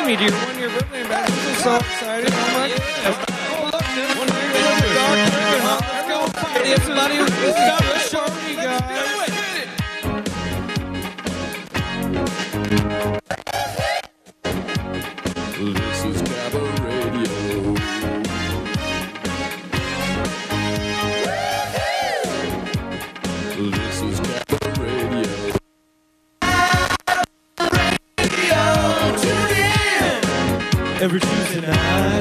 me, dear. 1 year birthday back. This is so exciting. Oh my goodness. Oh, look, man. 1 year birthday. Let's go party. It's somebody who's busy. Show me, guys. This is Cabba Radio. This is Cabba Radio. Tune in every Tuesday night.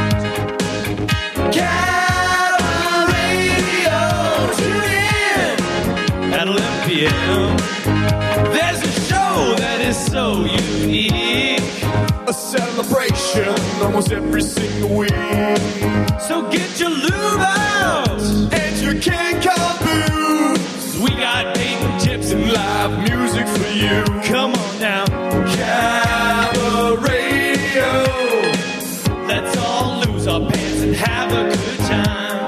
Cabba Radio, tune in at 11 p.m. There's a show that is so unique. A celebration almost every single week. So get your lube out And your King-Kong boots. We got bacon chips and Live music for you. come on now. Cabba Radio. Let's all lose our pants and have a good time.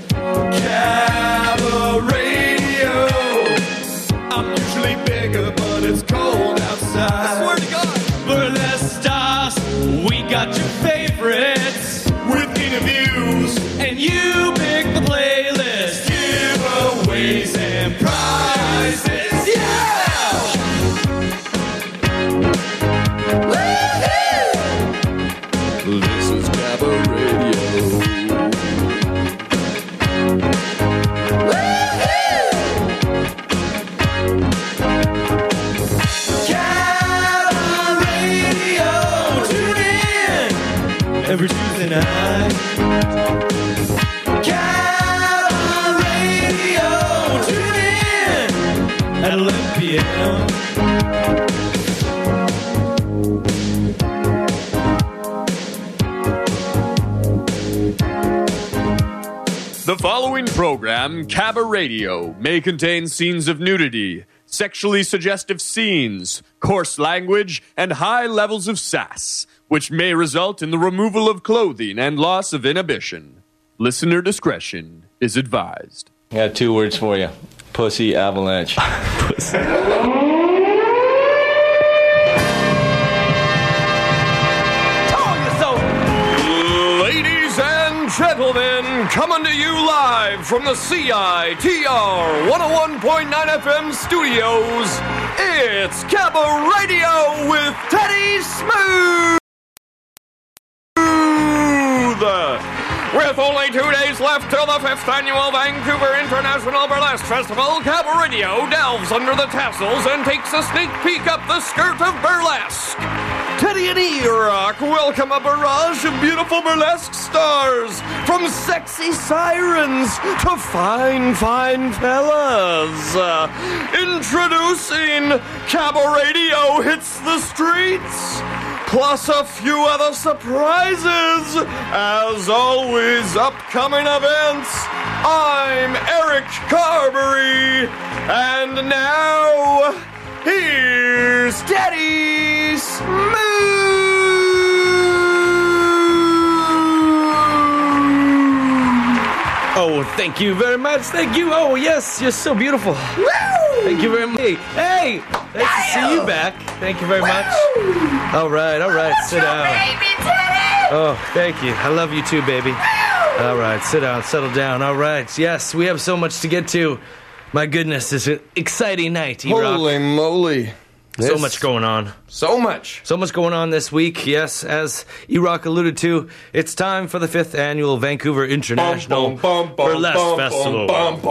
Cabba Radio. I'm usually bigger, but it's cold outside. I swear to God. Burlesque stars, we got your favorites. With interviews, And you pick the playlist. giveaways, and prizes. Yeah! This is Cabba Radio. Cabba Radio, tune in every Tuesday night. Cabba Radio, tune in at 11 p.m. The following program, Cabba Radio, may contain scenes of nudity, sexually suggestive scenes, coarse language, and high levels of sass, which may result in the removal of clothing and loss of inhibition. Listener discretion is advised. I got 2 words for you. Pussy avalanche. Ladies and gentlemen, coming to you live from the CITR 101.9 FM studios, it's Cabba Radio with Teddy Smooth. With only 2 days left till the 5th annual Vancouver International Burlesque Festival, Cabba Radio delves under the tassels and takes a sneak peek up the skirt of burlesque. Teddy and E-Rock welcome a barrage of beautiful burlesque stars, from sexy sirens to fine, fine fellas. Introducing Cabba Radio Hits the Streets, plus a few other surprises. As always, upcoming events. I'm Eric Carberry, and now here's Teddy Smooth. Oh, thank you very much. Thank you. Oh, yes, you're so beautiful. Woo! Thank you very much. Hey, nice to see you back. Thank you very much. All right, sit down. Baby Teddy! Oh, thank you. I love you too, baby. All right, sit down, settle down. All right, yes, we have so much to get to. My goodness, it's an exciting night, E-Rock. Holy moly. So much going on. So much. So much going on this week. Yes, as E-Rock alluded to, it's time for the 5th annual Vancouver International Burlesque Festival.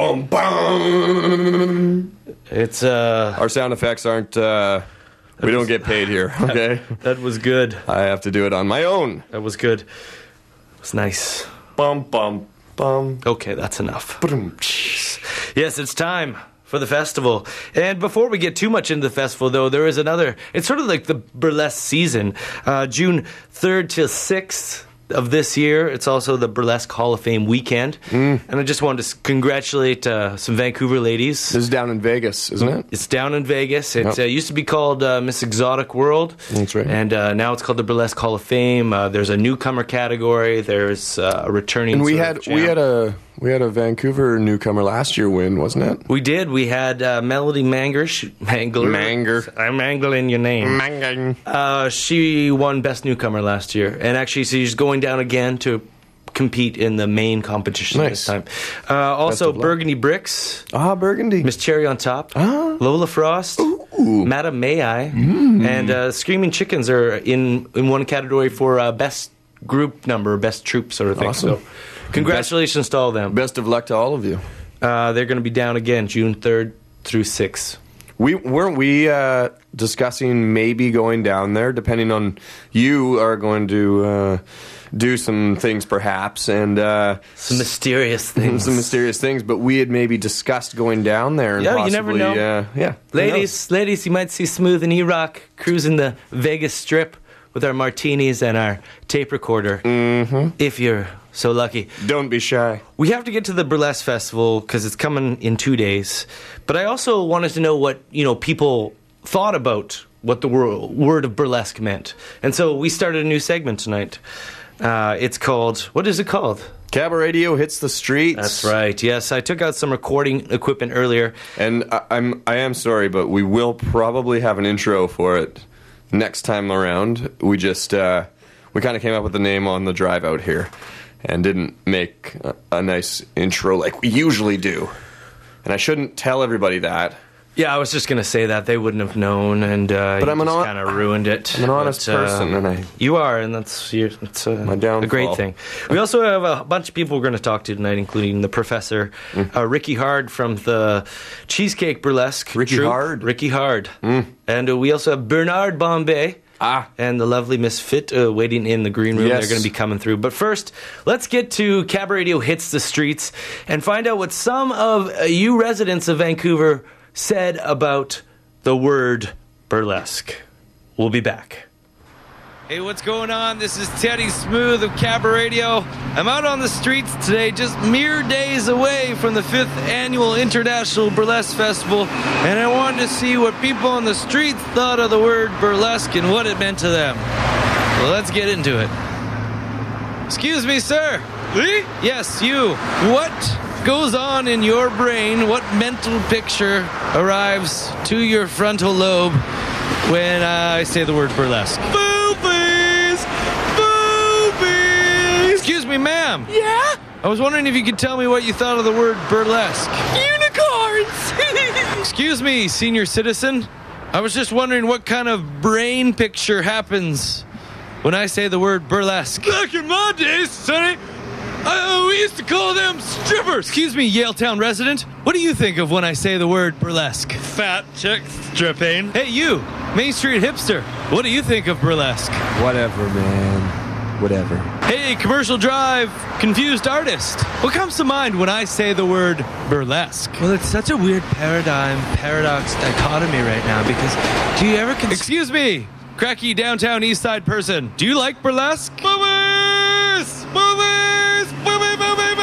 It's, Our sound effects aren't, we don't get paid here, okay? That was good. I have to do it on my own. That was good. It was nice. Bum, bum, bum. Okay, that's enough. Yes, it's time for the festival. And before we get too much into the festival, though, there is another. It's sort of like the burlesque season. June 3rd till 6th of this year. It's also the Burlesque Hall of Fame weekend. And I just wanted to congratulate some Vancouver ladies. This is down in Vegas, isn't it? It's down in Vegas. It used to be called Miss Exotic World. That's right. And now it's called the Burlesque Hall of Fame. There's a newcomer category. There's a returning. And we sort had of champ. We had a Vancouver newcomer last year win, wasn't it? We did. We had Melody Mangler. I'm mangling your name. She won Best Newcomer last year. And actually, she's going down again to compete in the main competition this time. Also, Burgundy Bricks. Burgundy. Miss Cherry on Top. Lola Frost. Madam May I. And Screaming Chickens are in one category for Best Group Number, Best Troop sort of thing. Awesome. So, congratulations to all of them. Best of luck to all of you. They're going to be down again June 3rd through 6th. Weren't we discussing maybe going down there, depending on you are going to do some things perhaps, and some mysterious things. But we had maybe discussed going down there. And possibly, you never know. Ladies, you might see Smooth and E-Rock cruising the Vegas Strip with our martinis and our tape recorder, if you're so lucky. Don't be shy. We have to get to the Burlesque Festival because it's coming in 2 days. But I also wanted to know what people thought about what the word of burlesque meant. And so we started a new segment tonight. It's called, what is it called? Cabaret Radio Hits the Streets. That's right, yes. I took out some recording equipment earlier. And I am sorry, but we will probably have an intro for it next time around. We just we kind of came up with the name on the drive out here and didn't make a nice intro like we usually do. And I shouldn't tell everybody that. Yeah, I was just going to say that. They wouldn't have known, and but I'm just kind of ruined it. I'm an honest person, and you are, and it's my downfall. A great thing. We also have a bunch of people we're going to talk to tonight, including the professor, Ricky Hard from the Cheesecake Burlesque troupe. Ricky Hard. And we also have Bernard Bombay. And the lovely Miss Fit waiting in the green room. Yes. They're going to be coming through. But first, let's get to Cabaret Radio Hits the Streets and find out what some of you residents of Vancouver said about the word burlesque. We'll be back. Hey, what's going on? This is Teddy Smooth of Cabaret Radio. I'm out on the streets today, just mere days away from the 5th Annual International Burlesque Festival, and I wanted to see what people on the streets thought of the word burlesque and what it meant to them. Well, let's get into it. Excuse me, sir. Me? Yes, you. What goes on in your brain? What mental picture arrives to your frontal lobe when I say the word burlesque? Boobies! Boobies! Excuse me, ma'am. Yeah? I was wondering if you could tell me what you thought of the word burlesque. Unicorns! Excuse me, senior citizen. I was just wondering what kind of brain picture happens when I say the word burlesque. Back in my days, sonny, we used to call them strippers. Excuse me, Yaletown resident. What do you think of when I say the word burlesque? Fat chick stripping. Hey, you, Main Street hipster. What do you think of burlesque? Whatever, man. Whatever. Hey, Commercial Drive, confused artist. What comes to mind when I say the word burlesque? Well, it's such a weird paradox dichotomy right now because do you ever Excuse me, cracky downtown east side person. Do you like burlesque? Boobies! Boobies! Boobies!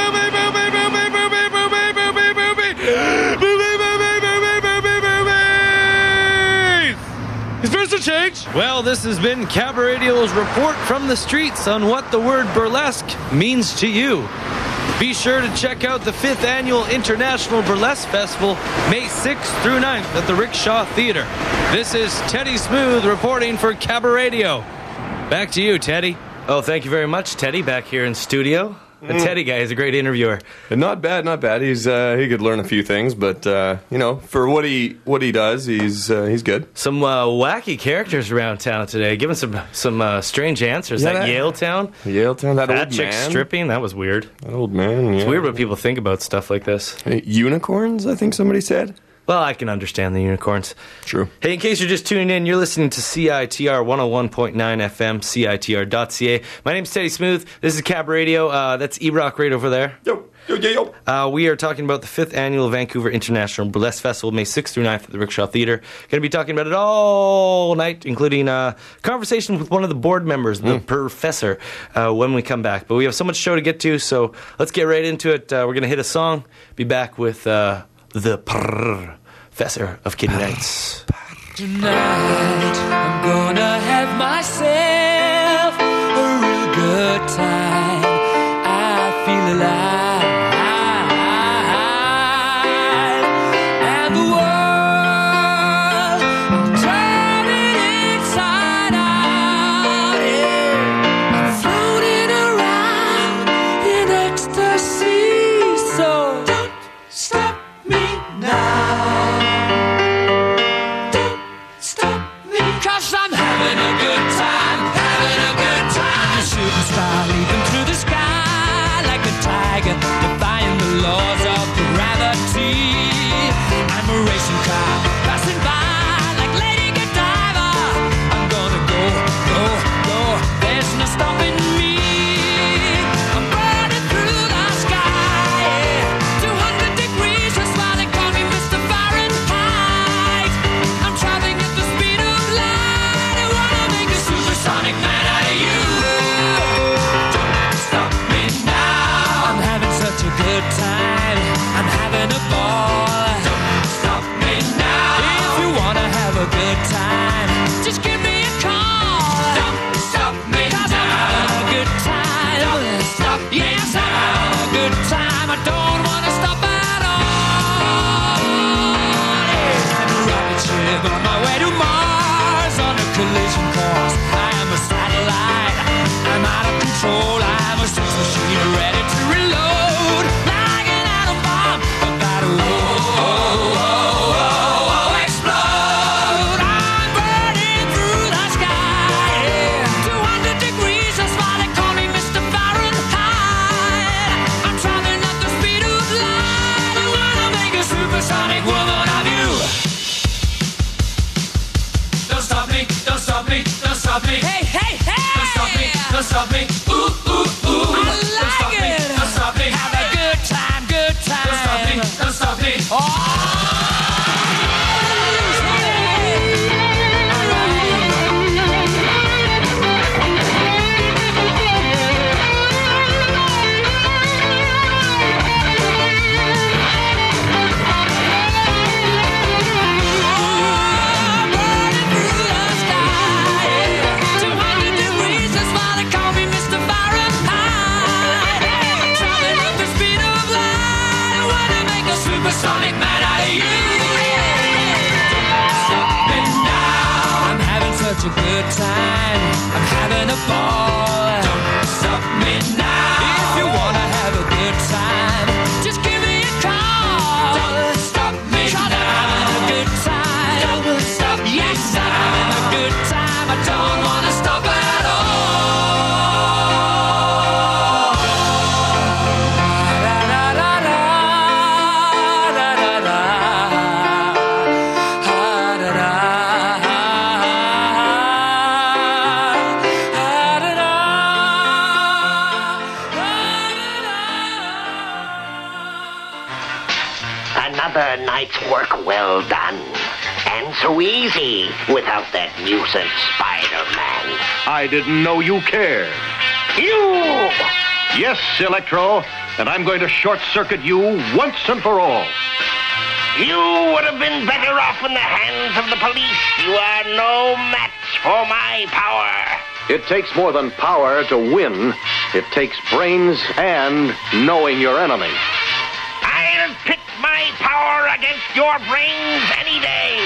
Is this a change? Well, this has been Cabaret Radio's report from the streets on what the word burlesque means to you. Be sure to check out the 5th Annual International Burlesque Festival, May 6th through 9th at the Rickshaw Theater. This is Teddy Smooth reporting for Cabaret Radio. Back to you, Teddy. Oh, thank you very much, Teddy, back here in studio. The Teddy guy is a great interviewer. Not bad, not bad. He could learn a few things, but for what he does, he's good. Some wacky characters around town today, giving some strange answers. Yeah, that Yaletown, that fat old chick man stripping, that was weird. That old man. Yeah. It's weird what people think about stuff like this. Unicorns, I think somebody said. Well, I can understand the unicorns. True. Hey, in case you're just tuning in, you're listening to CITR 101.9 FM, CITR.ca. My name's Teddy Smooth. This is Cabaret Radio. That's E-Rock right over there. Yo. We are talking about the 5th Annual Vancouver International Burlesque Festival, May 6th through 9th at the Rickshaw Theater. Going to be talking about it all night, including conversation with one of the board members, the professor, when we come back. But we have so much show to get to, so let's get right into it. We're going to hit a song, be back with the professor of Kitty Nights. Tonight I'm gonna have myself a real good time. I feel alive. navigation course. I am a satellite. I'm out of control. I have a sex machine ready to reload. Like an atom bomb about to explode. I'm burning through the sky. 200 degrees, that's why they call me Mr. Fahrenheit. I'm traveling at the speed of light. I wanna make a supersonic woman of you. Don't stop me, don't stop me, don't stop me. Hey, hey, hey! Don't stop me, don't stop me. Ooh, ooh, ooh. I like it. Don't stop me. Have a good time, good time. Don't stop me, don't stop me. Oh! Sonic man out of you. Stop me now. I'm having such a good time. I'm having a ball. Don't stop me now. If you wanna have a good time, just give me a call. Don't stop me now. I'm having a good time. Don't stop me. Yes, I'm having a good time. I don't wanna stop at all. Another night's work well done. And so easy without that nuisance Spider-Man. I didn't know you cared. You! Yes, Electro, and I'm going to short-circuit you once and for all. You would have been better off in the hands of the police. You are no match for my power. It takes more than power to win. It takes brains and knowing your enemy. I'll pit my power against your brains any day.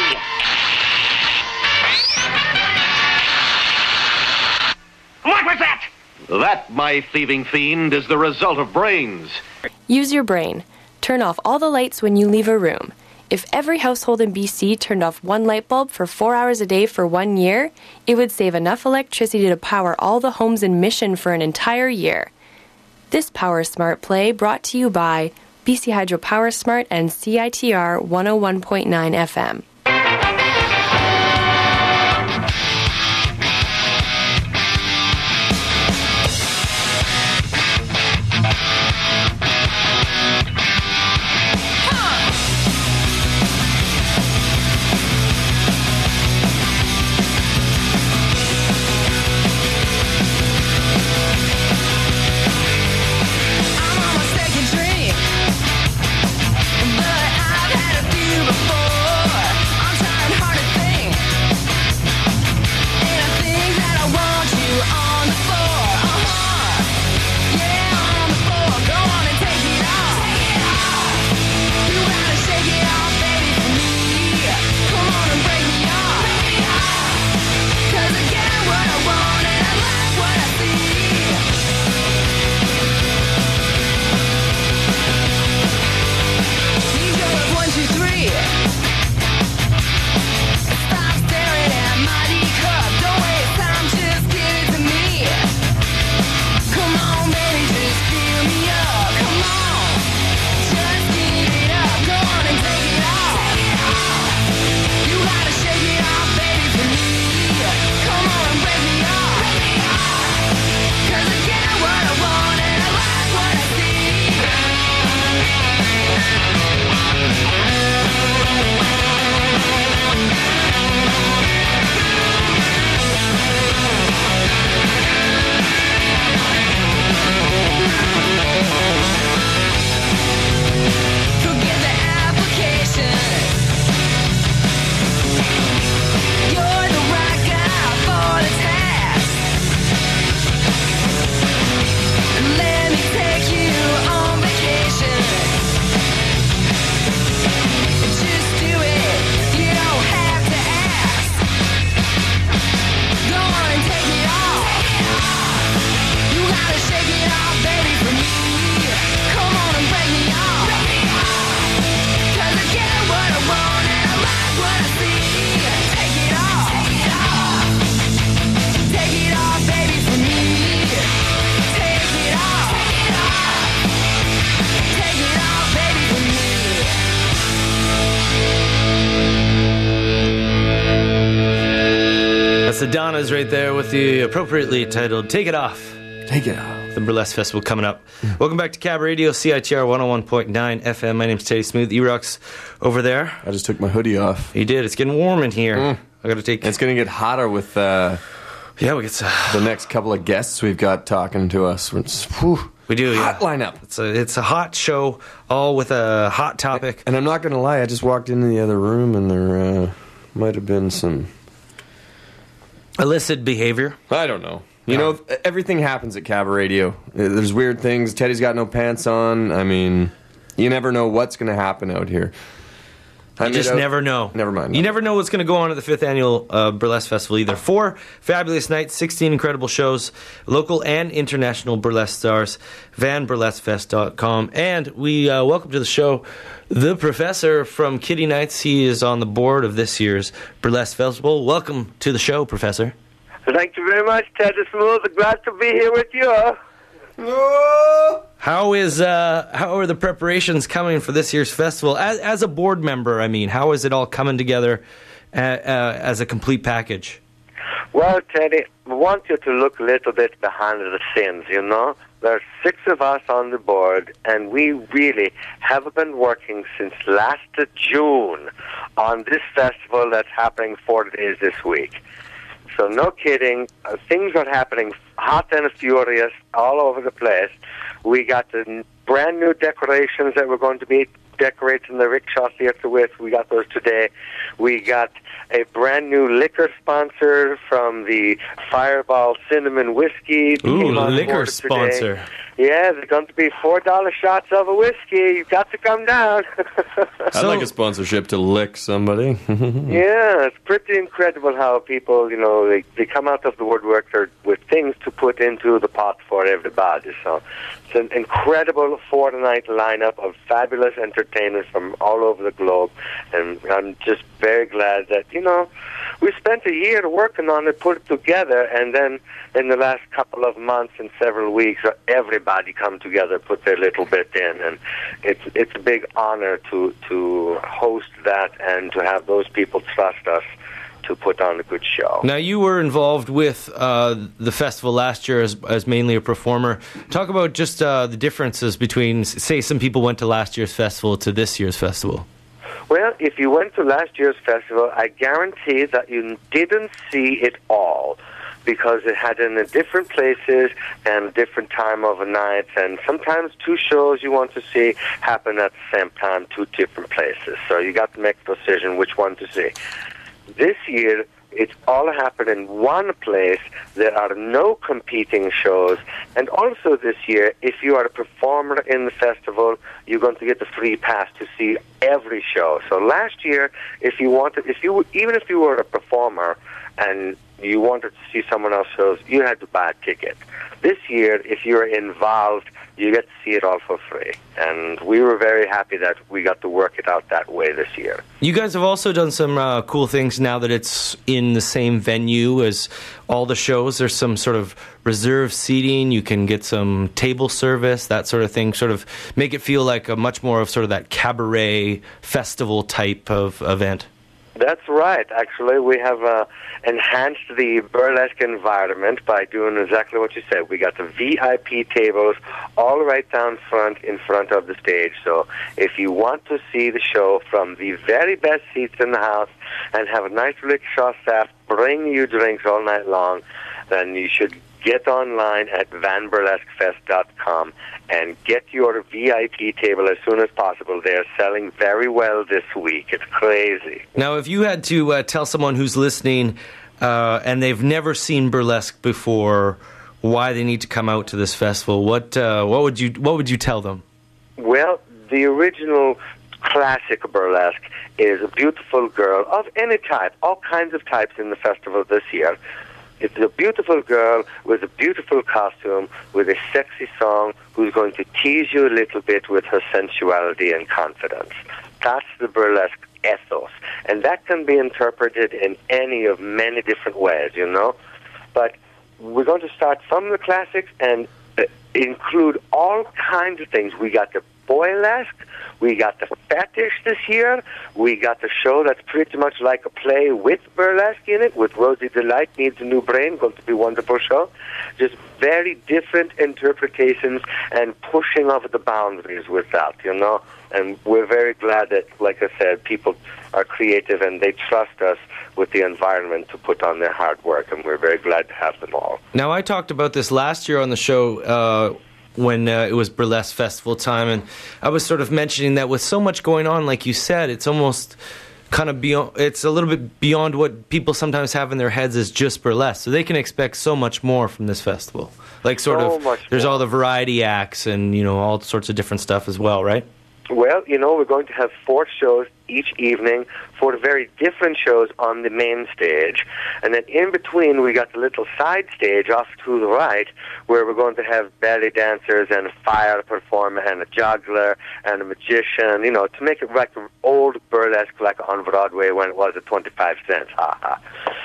What was that? That, my thieving fiend, is the result of brains. Use your brain. Turn off all the lights when you leave a room. If every household in BC turned off one light bulb for 4 hours a day for 1 year, it would save enough electricity to power all the homes in Mission for an entire year. This Power Smart play brought to you by BC Hydro Power Smart and CITR 101.9 FM. But I've had a few before. I'm trying hard Yes, the Donnas right there with the appropriately titled Take It Off. Take it off. The Burlesque Festival coming up. Welcome back to Cab Radio, CITR 101.9 FM. My name's Teddy Smooth. E-Rock's over there. I just took my hoodie off. You did. It's getting warm in here. I got to take... It's going to get hotter with we get the next couple of guests we've got talking to us. We do, hot lineup. It's a hot show, all with a hot topic. And I'm not going to lie, I just walked into the other room and there might have been some... illicit behavior? I don't know. You know, everything happens at Cab Radio. There's weird things. Teddy's got no pants on. I mean, you never know what's going to happen out here. You just never know. Never mind. You never know what's going to go on at the 5th Annual Burlesque Festival either. 4 fabulous nights, 16 incredible shows, local and international burlesque stars, vanburlesquefest.com. And we welcome to the show the professor from Kitty Nights. He is on the board of this year's Burlesque Festival. Welcome to the show, Professor. Thank you very much, Teddy Smooth. Glad to be here with you. How are the preparations coming for this year's festival? As a board member, I mean, how is it all coming together as a complete package? Well, Teddy, I want you to look a little bit behind the scenes, you know? There's 6 of us on the board, and we really have been working since last June on this festival that's happening 4 days this week. So no kidding, things are happening hot and furious all over the place. We got the brand new decorations that we're going to be decorating the rickshaw theater with. We got those today. We got a brand new liquor sponsor from the Fireball Cinnamon Whiskey. Ooh, liquor sponsor. Today. Yeah, there's going to be $4 shots of a whiskey. You've got to come down. I'd like a sponsorship to lick somebody. Yeah, it's pretty incredible how people, you know, they come out of the woodwork with things to put into the pot for everybody. So it's an incredible 4-night lineup of fabulous entertainers from all over the globe. And I'm just very glad that, you know, we spent a year working on it, put it together, and then in the last couple of months and several weeks, everybody come together, put their little bit in, and it's a big honor to host that and to have those people trust us to put on a good show. Now, you were involved with the festival last year as mainly a performer. Talk about just the differences between, say, some people went to last year's festival to this year's festival. Well, if you went to last year's festival, I guarantee that you didn't see it all, because it had in different places and a different time of the night, and sometimes 2 shows you want to see happen at the same time, 2 different places. So you got to make a decision which one to see. This year, it's all happened in one place. There are no competing shows. And also this year, if you are a performer in the festival, you're going to get the free pass to see every show. So last year, even if you were a performer and you wanted to see someone else's shows, you had to buy a ticket. This year, if you're involved, you get to see it all for free. And we were very happy that we got to work it out that way this year. You guys have also done some cool things now that it's in the same venue as all the shows. There's some sort of reserved seating. You can get some table service, that sort of thing, sort of make it feel like a much more of sort of that cabaret festival type of event. That's right. Actually, we have enhanced the burlesque environment by doing exactly what you said. We got the VIP tables all right down front, in front of the stage. So if you want to see the show from the very best seats in the house and have a nice rickshaw staff bring you drinks all night long, then you should get online at vanburlesquefest.com and get your VIP table as soon as possible. They're selling very well this week. It's crazy. Now, if you had to tell someone who's listening and they've never seen burlesque before why they need to come out to this festival, what would you tell them? Well, the original classic burlesque is a beautiful girl of any type, all kinds of types in the festival this year. It's a beautiful girl with a beautiful costume, with a sexy song, who's going to tease you a little bit with her sensuality and confidence. That's the burlesque ethos. And that can be interpreted in any of many different ways, you know. But we're going to start from the classics and include all kinds of things. We got the Boylesque. We got the Fetish this year. We got the show that's pretty much like a play with burlesque in it, with Rosie Delight Needs a New Brain, going to be a wonderful show. Just very different interpretations and pushing of the boundaries with that, you know. And we're very glad that, like I said, people are creative and they trust us with the environment to put on their hard work, and we're very glad to have them all. Now, I talked about this last year on the show when it was Burlesque Festival time, and I was sort of mentioning that with so much going on, like you said, it's almost kind of beyond, it's a little bit beyond what people sometimes have in their heads as just burlesque, so they can expect so much more from this festival. Like sort of, there's all the variety acts and, you know, all sorts of different stuff as well, right? Well, you know, we're going to have 4 shows each evening, 4 very different shows on the main stage. And then in between, we got the little side stage off to the right, where we're going to have belly dancers and a fire performer and a juggler and a magician, you know, to make it like an old burlesque like on Broadway when it was at 25 cents. Ha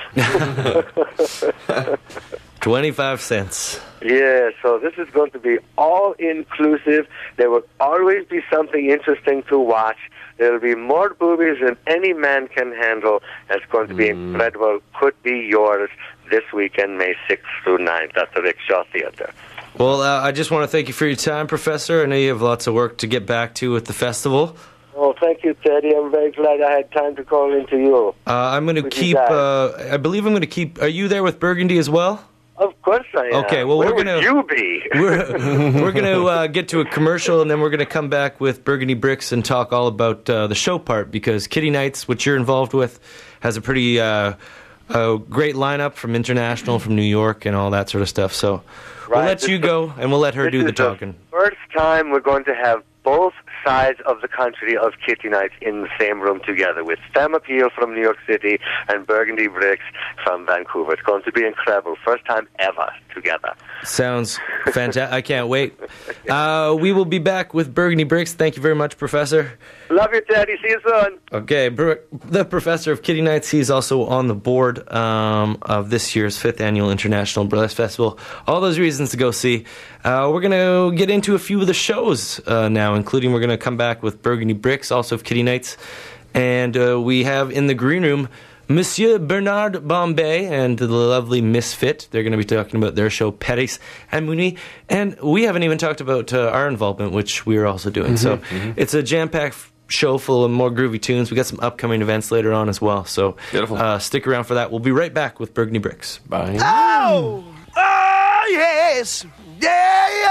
ha. 25 cents. Yeah, so this is going to be all-inclusive. There will always be something interesting to watch. There will be more boobies than any man can handle. It's going to be incredible. Could be yours this weekend, May 6th through 9th at the Rickshaw Theater. Well, I just want to thank you for your time, Professor. I know you have lots of work to get back to with the festival. Oh, thank you, Teddy. I'm very glad I had time to call into you. I'm going to keep, I believe I'm going to keep, are you there with Burgundy as well? Of course I am. Okay, well, Where we're going to... you be? We're going to get to a commercial, and then we're going to come back with Burgundy Bricks and talk all about the show part, because Kitty Nights, which you're involved with, has a pretty great lineup from international, from New York, and all that sort of stuff. So we'll let you go, and we'll let her do the talking. First time we're going to have both sides of the country of Kitty Nights in the same room together, with Femme Appeal from New York City and Burgundy Bricks from Vancouver. It's going to be incredible. First time ever together. Sounds fantastic. I can't wait. We will be back with Burgundy Bricks. Thank you very much, Professor. Love you, Teddy. See you soon. Okay, the Professor of Kitty Nights. He's also on the board of this year's 5th Annual International Burlesque Festival. All those reasons to go see. We're going to get into a few of the shows now, including we're going to come back with Burgundy Bricks, also of Kitty Nights. And we have in the green room Monsieur Bernard Bombay and the lovely Misfit. They're going to be talking about their show, Paris and Mouni. And we haven't even talked about our involvement, which we're also doing. So it's a jam-packed show full of more groovy tunes. We got some upcoming events later on as well. So stick around for that. We'll be right back with Burgundy Bricks. Bye. Oh, yes. Yeah.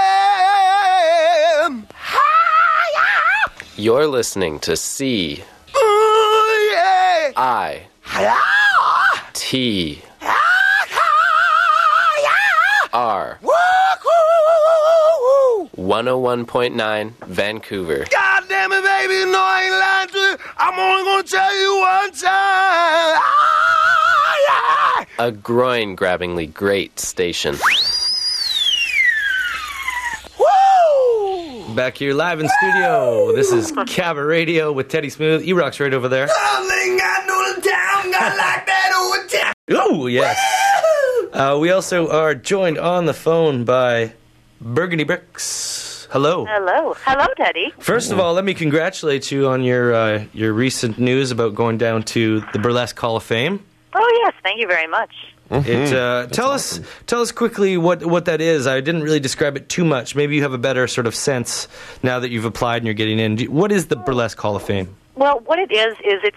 You're listening to C. I. T. R. 101.9 Vancouver. God damn it, baby, no, I ain't lying to you. I'm only gonna tell you one time. A groin-grabbingly great station. Back here live in studio. This is Cabot Radio with Teddy Smooth. E-Rock's right over there. Oh, yes. We also are joined on the phone by Burgundy Bricks. Hello. Hello. Hello, Teddy. First of all, let me congratulate you on your recent news about going down to the Burlesque Hall of Fame. Oh, yes. Thank you very much. Tell us quickly what that is. I didn't really describe it too much. Maybe you have a better sort of sense now that you've applied and you're getting in. What is the Burlesque Hall of Fame? Well, what it is it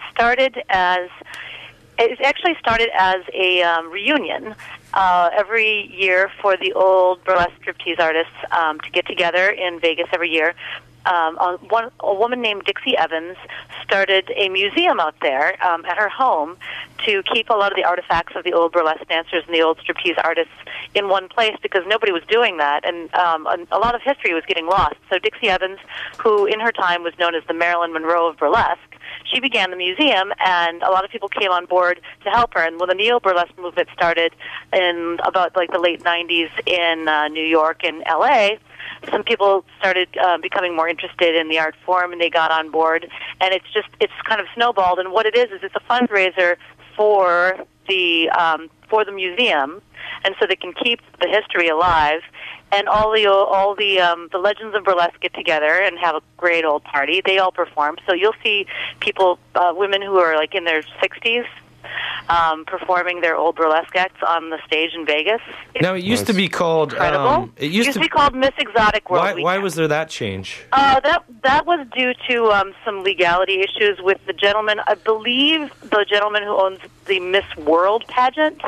actually started as a reunion every year for the old burlesque striptease artists to get together in Vegas every year. A woman named Dixie Evans started a museum out there at her home to keep a lot of the artifacts of the old burlesque dancers and the old striptease artists in one place, because nobody was doing that, and a lot of history was getting lost. So Dixie Evans, who in her time was known as the Marilyn Monroe of burlesque, she began the museum, and a lot of people came on board to help her. And when the neo-burlesque movement started in about like the late 90s in New York and L.A., some people started becoming more interested in the art form, and they got on board. And it's kind of snowballed. And what it is it's a fundraiser for the museum, and so they can keep the history alive. and all the legends of burlesque get together and have a great old party. They all perform. So you'll see people, women who are like in their 60s, performing their old burlesque acts on the stage in Vegas. Now, it used to be called... incredible. It used to be called Miss Exotic World. Why was there that change? That was due to some legality issues with the gentleman. I believe the gentleman who owns the Miss World pageant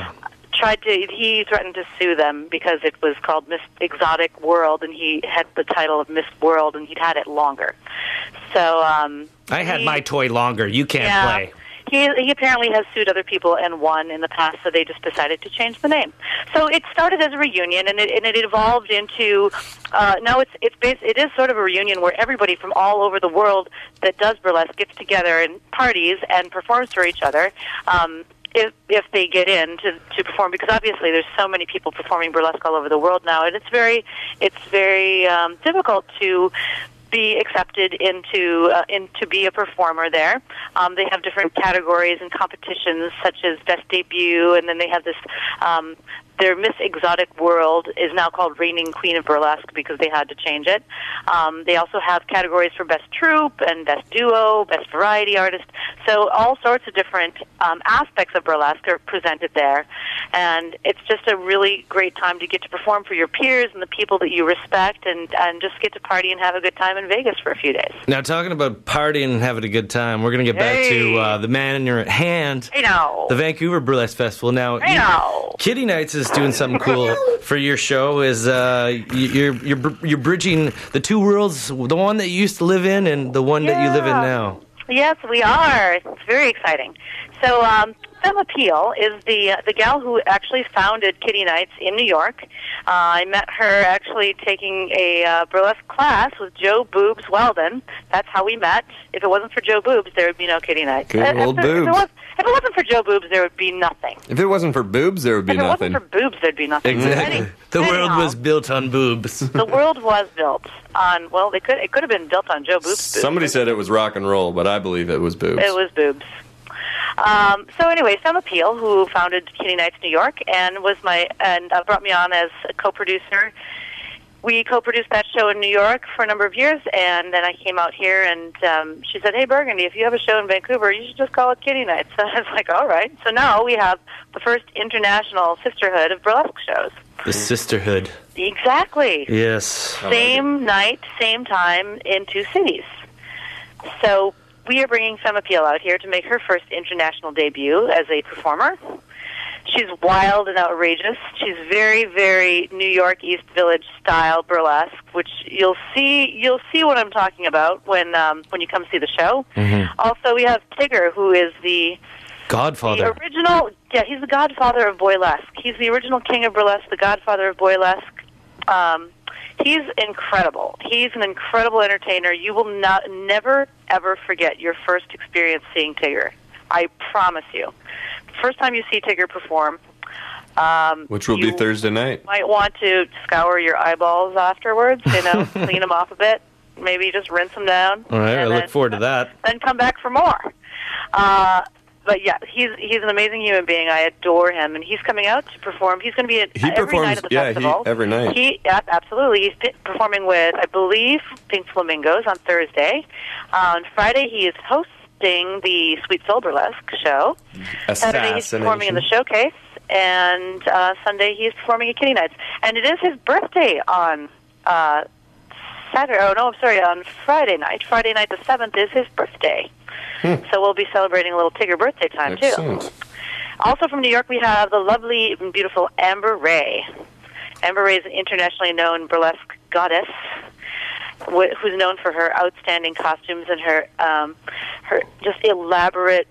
he threatened to sue them because it was called Miss Exotic World, and he had the title of Miss World, and he'd had it longer. So I had my toy longer. You can't play. He apparently has sued other people and won in the past, so they just decided to change the name. So it started as a reunion, and it evolved into now it is sort of a reunion where everybody from all over the world that does burlesque gets together in parties and performs for each other. If they get in to perform, because obviously there's so many people performing burlesque all over the world now, and it's very difficult to be accepted into be a performer there. They have different categories and competitions, such as Best Debut, and then they have this. Their Miss Exotic World is now called Reigning Queen of Burlesque because they had to change it. They also have categories for Best Troupe and Best Duo, Best Variety Artist. So all sorts of different aspects of burlesque are presented there. And it's just a really great time to get to perform for your peers and the people that you respect and just get to party and have a good time in Vegas for a few days. Now, talking about partying and having a good time, we're going to get back to the man in your hand, the Vancouver Burlesque Festival. Now, Kitty Nights is doing something cool for your show. Is you're bridging the two worlds, the one that you used to live in and the one that you live in now. Yes, we are. It's very exciting. So, Femme Appeal is the gal who actually founded Kitty Nights in New York. I met her actually taking a burlesque class with Joe Boobs Weldon. That's how we met. If it wasn't for Joe Boobs, there would be no Kitty Nights. Good old Boobs. If it wasn't for Joe Boobs, there would be nothing. If it wasn't for boobs, there would be nothing. If it wasn't for boobs, there'd be nothing. Exactly. The world was built on boobs. The world was built on, well, it could have been built on Joe Boobs. Somebody said it was rock and roll, but I believe it was boobs. It was boobs. So anyway, Femme Appeal, who founded Kitty Nights New York and brought me on as a co-producer. We co-produced that show in New York for a number of years, and then I came out here, and she said, "Hey, Burgundy, if you have a show in Vancouver, you should just call it Kitty Nights." So I was like, all right. So now we have the first international sisterhood of burlesque shows. The sisterhood. Exactly. Yes. Same night, same time in two cities. So we are bringing Femme Appeal out here to make her first international debut as a performer. She's wild and outrageous. She's very, very New York East Village style burlesque, which you'll see what I'm talking about when you come see the show. Mm-hmm. Also, we have Tigger, who is the Godfather. The original, he's the godfather of boylesque. He's the original king of burlesque, the godfather of boylesque. He's incredible. He's an incredible entertainer. You will never, ever forget your first experience seeing Tigger. I promise you. First time you see Tigger perform, which will be Thursday night. Might want to scour your eyeballs afterwards, clean them off a bit, maybe just rinse them down. All right, I look forward to that. Then come back for more. But yeah, he's an amazing human being. I adore him, and he's coming out to perform. He's going to be every night of the festival. Every night. Absolutely. He's performing with, I believe, Pink Flamingos on Thursday. On Friday, he is hosting the Sweet Soul Burlesque show. Saturday he's performing in the Showcase, and Sunday he's performing at Kitty Nights. And it is his birthday on on Friday night. Friday night the 7th is his birthday. So we'll be celebrating a little Tigger birthday time, too. Also from New York, we have the lovely and beautiful Amber Ray. Amber Ray is an internationally known burlesque goddess who's known for her outstanding costumes and her just elaborate.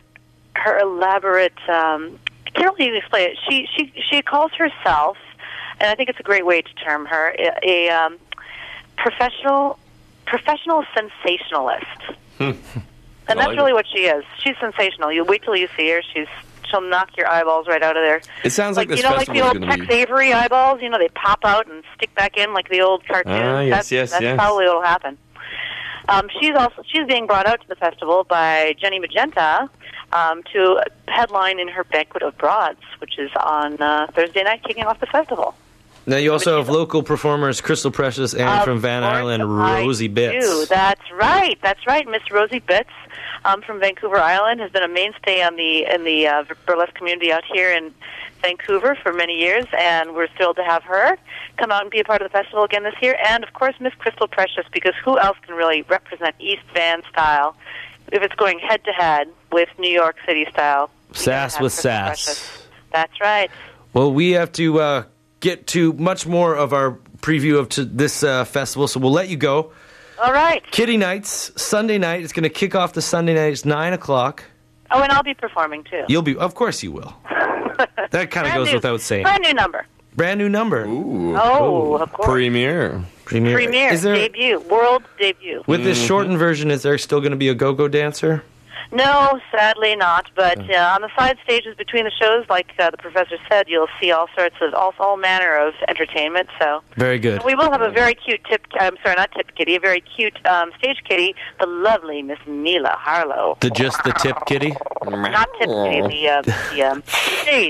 I can't really even explain it. She calls herself, and I think it's a great way to term her, a professional sensationalist. And that's really what she is. She's sensational. You wait till you see her. She'll knock your eyeballs right out of there. It sounds like this like the old Tex Avery eyeballs. They pop out and stick back in like the old cartoons. Yes. That's probably what'll happen. She's being brought out to the festival by Jenny Magenta to headline in her Banquet of Broads, which is on Thursday night, kicking off the festival. Now you also have local performers Crystal Precious and from Van Island, Rosie Bitts. That's right. Miss Rosie Bitts from Vancouver Island has been a mainstay in the burlesque community out here in Vancouver for many years, and we're thrilled to have her come out and be a part of the festival again this year. And of course, Miss Crystal Precious, because who else can really represent East Van style if it's going head to head with New York City style? Sass with sass. Precious. That's right. Well, we have to get to much more of our preview of this festival, so we'll let you go. All right. Kitty Nights, Sunday night. It's going to kick off the Sunday night. It's 9 o'clock. Oh, and I'll be performing, too. You'll be, of course you will. That kind of goes without saying. Brand new number. Brand new number. Ooh. Oh, of course. Premiere. Is there, debut. World debut. With this shortened version, is there still going to be a go-go dancer? No, sadly not. But on the side stages between the shows, like the professor said, you'll see all sorts of all manner of entertainment. So very good. We will have a very cute a very cute stage kitty, the lovely Miss Mila Harlow. Just the tip kitty? Not tip kitty, the stage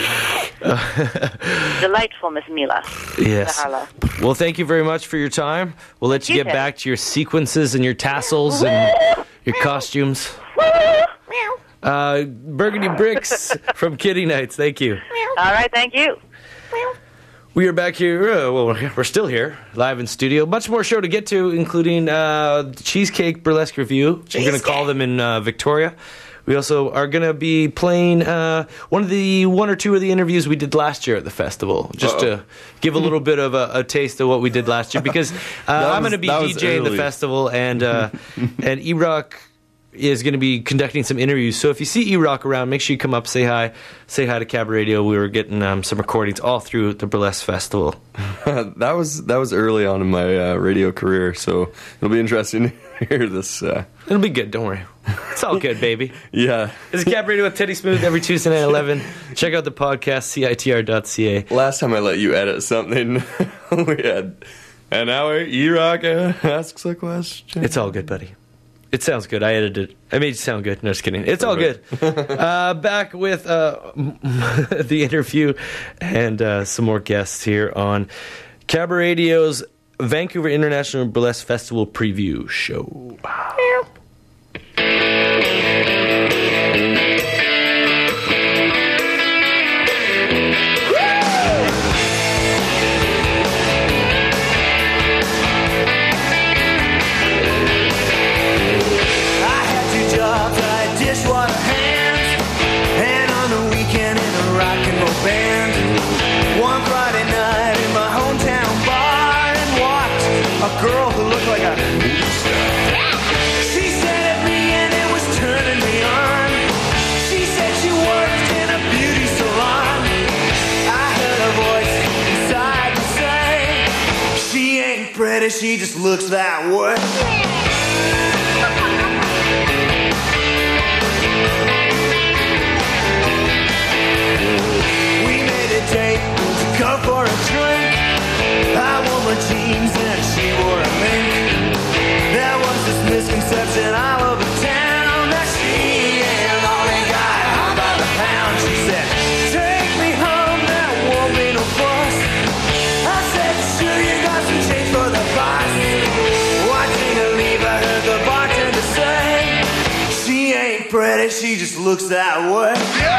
kitty. Delightful Miss Mila. Yes. Harlow. Well, thank you very much for your time. We'll let you get back to your sequences and your tassels and your costumes. Burgundy Bricks from Kitty Nights. Thank you. All right, thank you. We are back here. We're still here, live in studio. Much more show to get to, including Cheesecake Burlesque Review, which I'm going to call them in Victoria. We also are going to be playing one or two of the interviews we did last year at the festival, just to give a little bit of a taste of what we did last year. Because I'm going to be DJing the festival, and E-Rock is going to be conducting some interviews. So if you see E-Rock around, make sure you come up, say hi to Cab Radio. We were getting some recordings all through the Burlesque Festival. That was early on in my radio career, so it'll be interesting to hear this. It'll be good, don't worry. It's all good, baby. Yeah. This is Cab Radio with Teddy Smooth every Tuesday night at 11. Check out the podcast, CITR.ca. Last time I let you edit something, we had an hour. E-Rock asks a question. It's all good, buddy. It sounds good. I edited it. I made it sound good. No, just kidding. It's all good. Back with the interview and some more guests here on Cab Radio's Vancouver International Burlesque Festival Preview Show. A girl who looked like a movie star. She said at me and it was turning me on. She said she worked in a beauty salon. I heard her voice inside me say, she ain't pretty, she just looks that way. We made a date to go for a drink. I wore my jeans and she wore a mink. There was this misconception all over town that she ain't an only guy hung by the pound. She said, take me home, that won't be no fuss. I said, sure, you got some change for the bus. Watching her leave, I heard the bartender say, she ain't pretty, she just looks that way.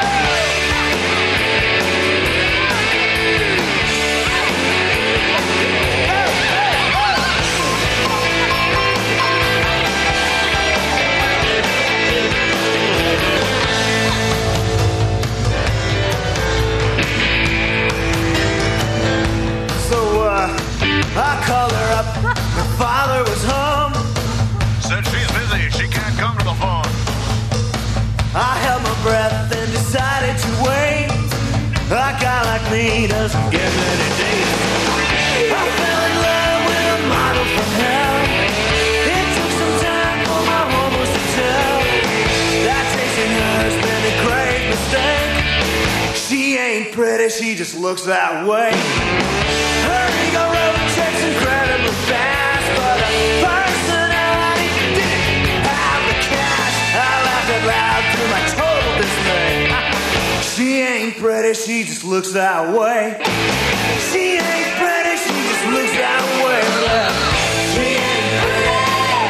I called her up, her father was home. Said she's busy, she can't come to the phone. I held my breath and decided to wait. A guy like me doesn't get many dates. I fell in love with a model from hell. It took some time for my hormones to tell that chasing her's been a great mistake. She ain't pretty, she just looks that way. Her ego road checks incredibly fast, but her personality didn't have the cash. I laughed out loud to my total dismay. She ain't pretty, she just looks that way. She ain't pretty, she just looks that way. Yeah. She ain't pretty.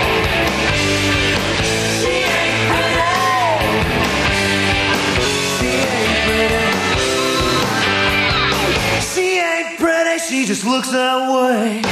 She ain't pretty. She ain't pretty. She ain't pretty, she just looks that way.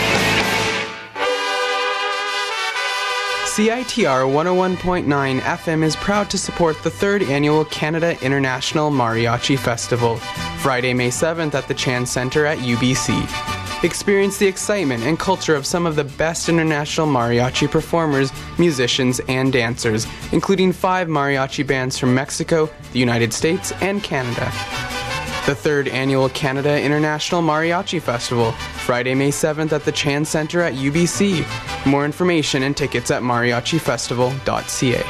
CITR 101.9 FM is proud to support the 3rd Annual Canada International Mariachi Festival, Friday, May 7th at the Chan Centre at UBC. Experience the excitement and culture of some of the best international mariachi performers, musicians, and dancers, including 5 mariachi bands from Mexico, the United States, and Canada. The 3rd Annual Canada International Mariachi Festival, Friday, May 7th at the Chan Centre at UBC. More information and tickets at mariachifestival.ca.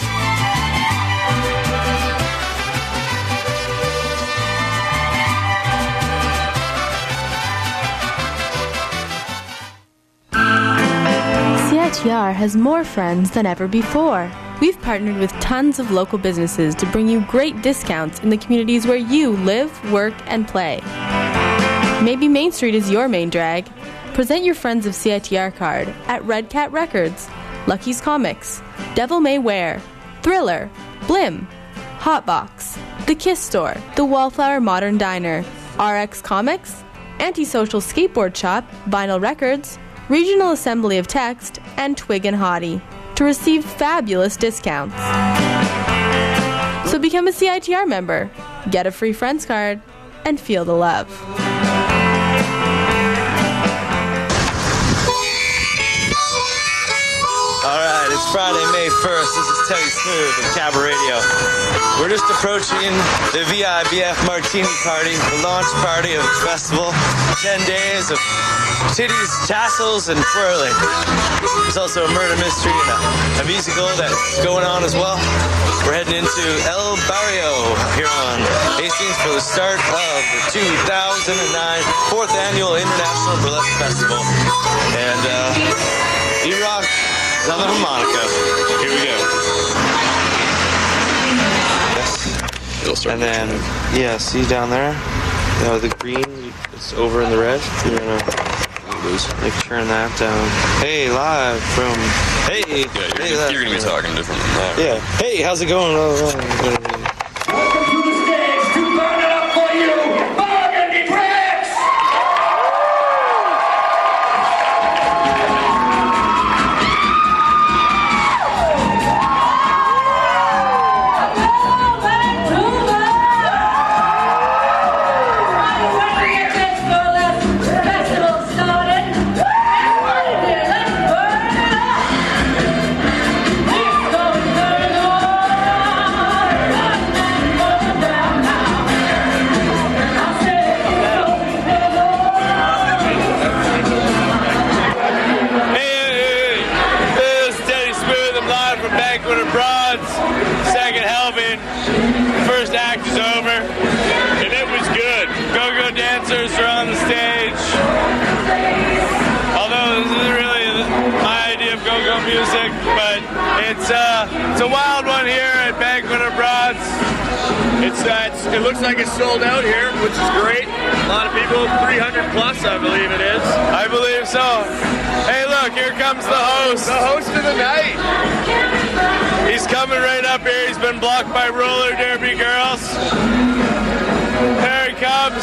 CITR has more friends than ever before. We've partnered with tons of local businesses to bring you great discounts in the communities where you live, work, and play. Maybe Main Street is your main drag. Present your Friends of CITR card at Red Cat Records, Lucky's Comics, Devil May Wear, Thriller, Blim, Hotbox, The Kiss Store, The Wallflower Modern Diner, RX Comics, Antisocial Skateboard Shop, Vinyl Records, Regional Assembly of Text, and Twig and Hottie to receive fabulous discounts. So become a CITR member, get a free Friends card, and feel the love. Alright, it's Friday, May 1st. This is Teddy Smooth of Cabaret Radio. We're just approaching the VIBF Martini Party, the launch party of the festival. 10 days of titties, tassels, and twirling. There's also a murder mystery and a musical that's going on as well. We're heading into El Barrio here on Hastings for the start of the 2009 4th Annual International Burlesque Festival. And E-Rock is on the harmonica. Here we go. Yes. And then, yeah, see down there? The green is over in the red. You're gonna like turn that down. Hey, live from. Hey, yeah, you're gonna be talking different than that. Yeah. Hey, how's it going? Welcome to the stage to burn it up for you, Burgundy Bricks! Music, but it's a wild one here at Banquet of Broads. It looks like it's sold out here, which is great. A lot of people, 300 plus, I believe it is. I believe so. Hey, look, here comes the host. The host of the night. He's coming right up here. He's been blocked by roller derby girls. There he comes.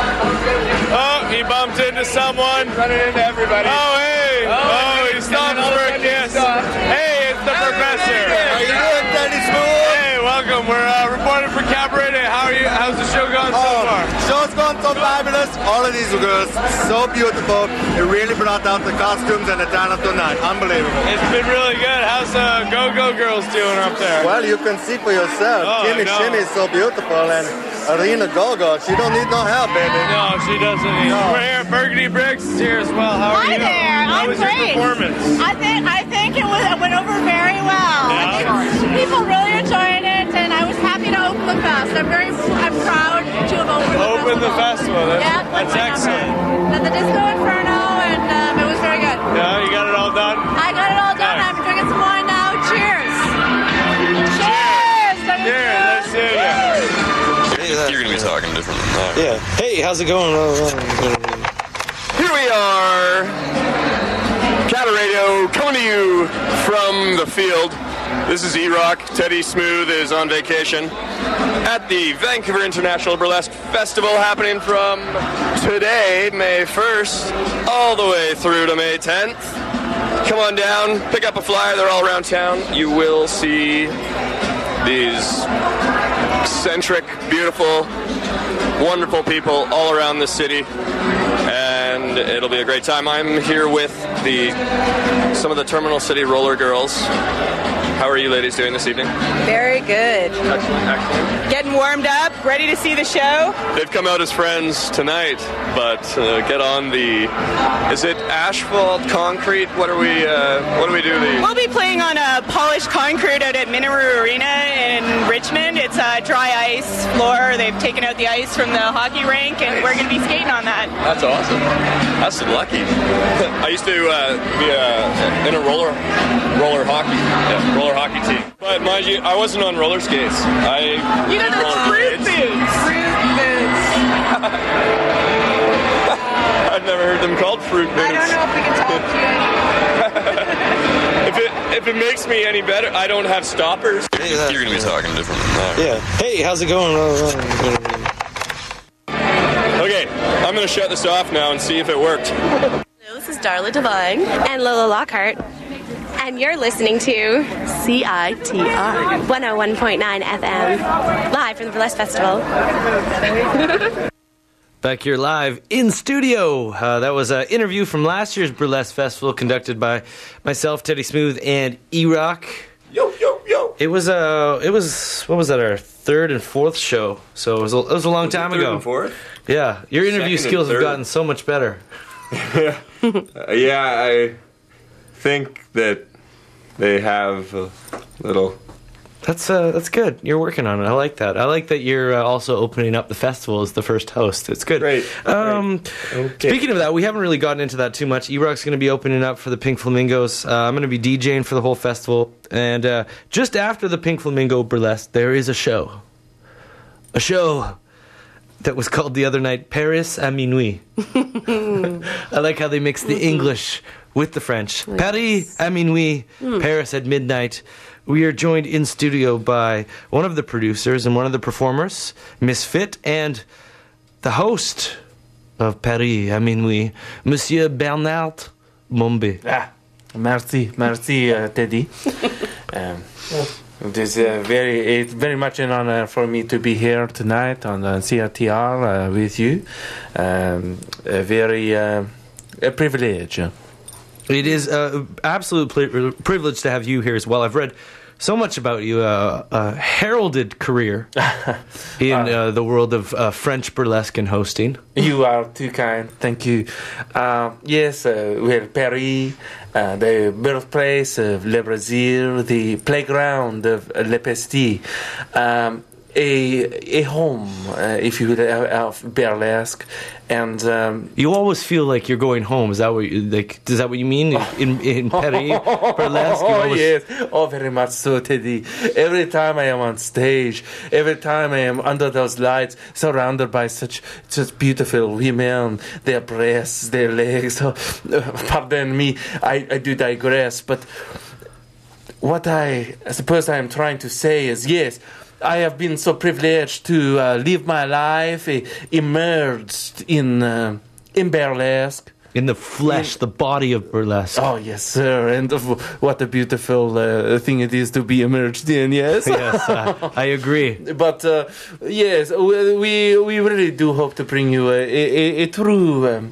Oh, he bumped into someone. Running into everybody. Oh, hey. Oh, he stopped for a kiss. Hey, it's the professor. How you doing, Teddy Smooth? Hey, welcome. We're reporting for Cabaret Day. How are you? How's the show going so far? Show's gone so fabulous. All of these girls, so beautiful. It really brought out the costumes and the talent tonight. Unbelievable. It's been really good. How's the Go-Go Girls doing up there? Well, you can see for yourself. Kimmy Shimmy is so beautiful, and Arena Go-Go, she don't need no help, baby. No, she doesn't need. No. We're here. Burgundy Bricks is here as well. How are you? Hi there. How was great. Your performance? I think it went over very well. Yeah. I think people really enjoyed it, and I was happy to open the fest. I'm proud to have opened the festival. That's excellent. And the Disco Inferno, and it was very good. Yeah, you got it all done? I got it all done. Nice. I'm drinking some wine now. Cheers. Cheers. Cheers. Let's see you. You're going to be talking different. Yeah. Hey, how's it going? Here we are, Catter Radio, coming to you from the field. This is E-Rock. Teddy Smooth is on vacation at the Vancouver International Burlesque Festival, happening from today, May 1st, all the way through to May 10th. Come on down, pick up a flyer. They're all around town. You will see these eccentric, beautiful, wonderful people all around the city, and it'll be a great time. I'm here with some of the Terminal City Roller Girls. How are you ladies doing this evening? Very good. Excellent. Getting warmed up, ready to see the show. They've come out as friends tonight, but get on the... Is it asphalt, concrete? What do we do? We'll be playing on a polished concrete out at Minaroo Arena in Richmond. It's a dry ice floor. They've taken out the ice from the hockey rink, and we're going to be skating on that. That's awesome. That's lucky. I used to be in a roller hockey team. But mind you, I wasn't on roller skates. You know those fruit boots. I've never heard them called fruit boots. I don't know if we can talk to you. If it makes me any better, I don't have stoppers. You're going to be talking different. Yeah. Hey, how's it going? Okay, I'm going to shut this off now and see if it worked. This is Darla Devine and Lola Lockhart, and you're listening to CITR 101.9 FM, live from the Burlesque Festival. Back here live in studio. That was an interview from last year's Burlesque Festival conducted by myself, Teddy Smooth, and E-Rock. Yo. It was what was that, our third and fourth show? So it was a long time ago. Third and fourth? Yeah, your interview skills have gotten so much better. Yeah, I think that they have a little... That's good. You're working on it. I like that. I like that you're also opening up the festival as the first host. It's good. Great. Okay. Speaking of that, we haven't really gotten into that too much. E-Rock's going to be opening up for the Pink Flamingos. I'm going to be DJing for the whole festival. And just after the Pink Flamingo Burlesque, there is a show. A show that was called the other night Paris à minuit. I like how they mix the English with the French. Nice. Paris à minuit, Paris at midnight. We are joined in studio by one of the producers and one of the performers, Miss Fit, and the host of Paris à minuit, Monsieur Bernard Mombe. Merci, Teddy. It's very much an honor for me to be here tonight on CRTR with you. A privilege. It is an absolute privilege to have you here as well. I've read so much about you, a heralded career in the world of French burlesque and hosting. You are too kind. Thank you. Yes, we have Paris, the birthplace of Le Brésil, the playground of Le Pesty. A home, if you would, of burlesque, and you always feel like you're going home. Is that what you like? Is that what you mean in Paris burlesque? Yes, very much so, Teddy. Every time I am on stage, every time I am under those lights, surrounded by such beautiful women, their breasts, their legs. Pardon me, I do digress. But what I suppose I am trying to say is, yes, I have been so privileged to live my life immersed in burlesque. In the flesh, the body of burlesque. Oh, yes, sir. And what a beautiful thing it is to be immersed in, yes? Yes, I agree. But, yes, we really do hope to bring you a true,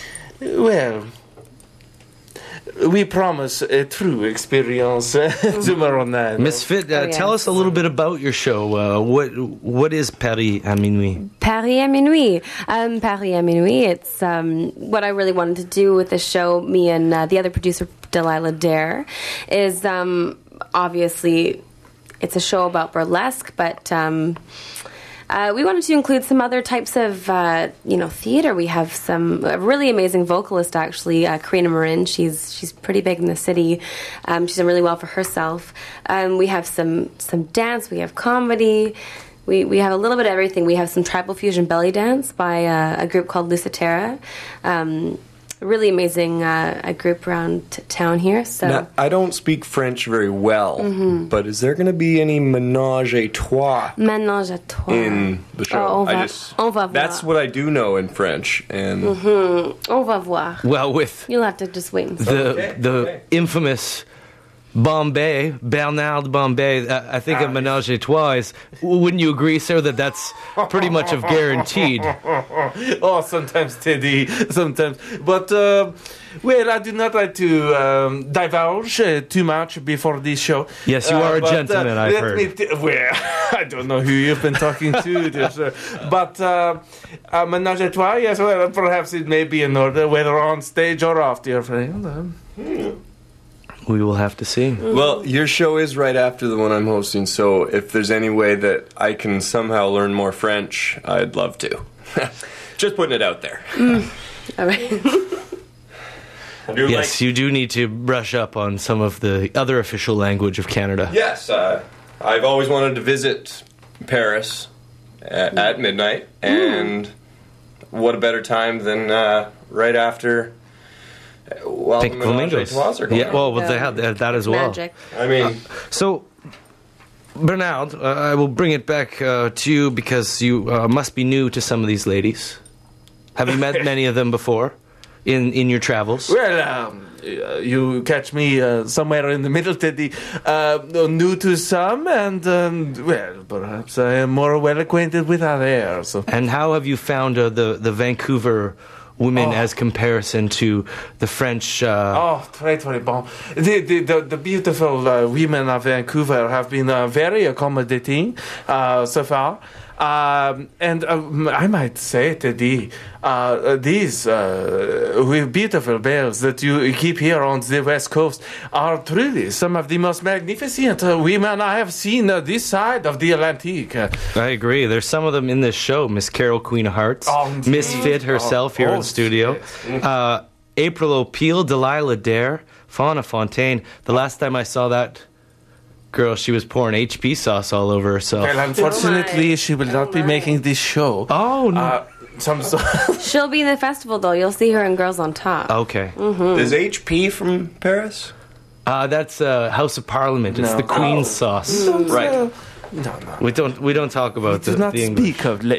we promise a true experience tomorrow night. Miss Fit, tell us a little bit about your show. What is Paris à minuit? Paris à minuit. Paris à minuit. It's what I really wanted to do with the show. Me and the other producer, Delilah Dare, is obviously it's a show about burlesque, but we wanted to include some other types of, theater. We have a really amazing vocalist, actually, Karina Marin. She's pretty big in the city. She's done really well for herself. We have some dance. We have comedy. We have a little bit of everything. We have some tribal fusion belly dance by a group called Lucitera. A really amazing group around town here. So Now, I don't speak French very well, but is there going to be any ménage à trois Ménage à trois. in the show? Oh, on va voir. That's what I do know in French, and On va voir. Well, with You'll have to just wait and see. the infamous Bombay, Bernard Bombay, I think a ménage à trois is, wouldn't you agree, sir, that that's pretty much of guaranteed? Oh, sometimes, Teddy, sometimes. But, well, I do not like to divulge too much before this show. Yes, you are a gentleman, I've heard. Well, I don't know who you've been talking to, dear sir. But ménage à trois, yes, well, perhaps it may be in order, whether on stage or off, dear friend. We will have to see. well, your show is right after the one I'm hosting, so if there's any way that I can somehow learn more French, I'd love to. Just putting it out there. All right. Yes, you do need to brush up on some of the other official language of Canada. Yes, I've always wanted to visit Paris at midnight, and what a better time than right after. Well, Pink Flamingos. Yeah, well, they have that as well. Magic. I mean, So, Bernard, I will bring it back to you because you must be new to some of these ladies. Have you met many of them before in your travels? Well, you catch me somewhere in the middle, Teddy. New to some, and, well, perhaps I am more well acquainted with others. And how have you found the Vancouver women as comparison to the French? Très bon. The beautiful women of Vancouver have been very accommodating so far. And I might say, Teddy, these beautiful belles that you keep here on the West Coast are truly some of the most magnificent women I have seen this side of the Atlantic. I agree. There's some of them in this show. Miss Carol Queen of Hearts, Miss Fit herself here in studio, April O'Peel, Delilah Dare, Fauna Fontaine. The last time I saw that girl, she was pouring HP sauce all over herself. Well, unfortunately, she will not be making this show. Oh, no. She'll be in the festival, though. You'll see her in Girls on Top. Okay. Is HP from Paris? That's House of Parliament. It's the Queen's sauce. Right. No. We don't talk about Do not the English. speak of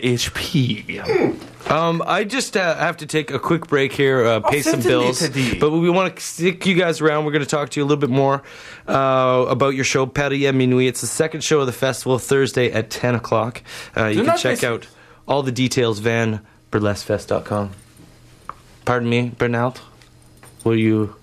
HP. I just have to take a quick break here, pay some bills. But we want to stick you guys around. We're going to talk to you a little bit more about your show, Paris à Minuit. It's the second show of the festival, Thursday at 10 o'clock. You can check out all the details, vanburlesquefest.com. Pardon me, Bernard? Will you...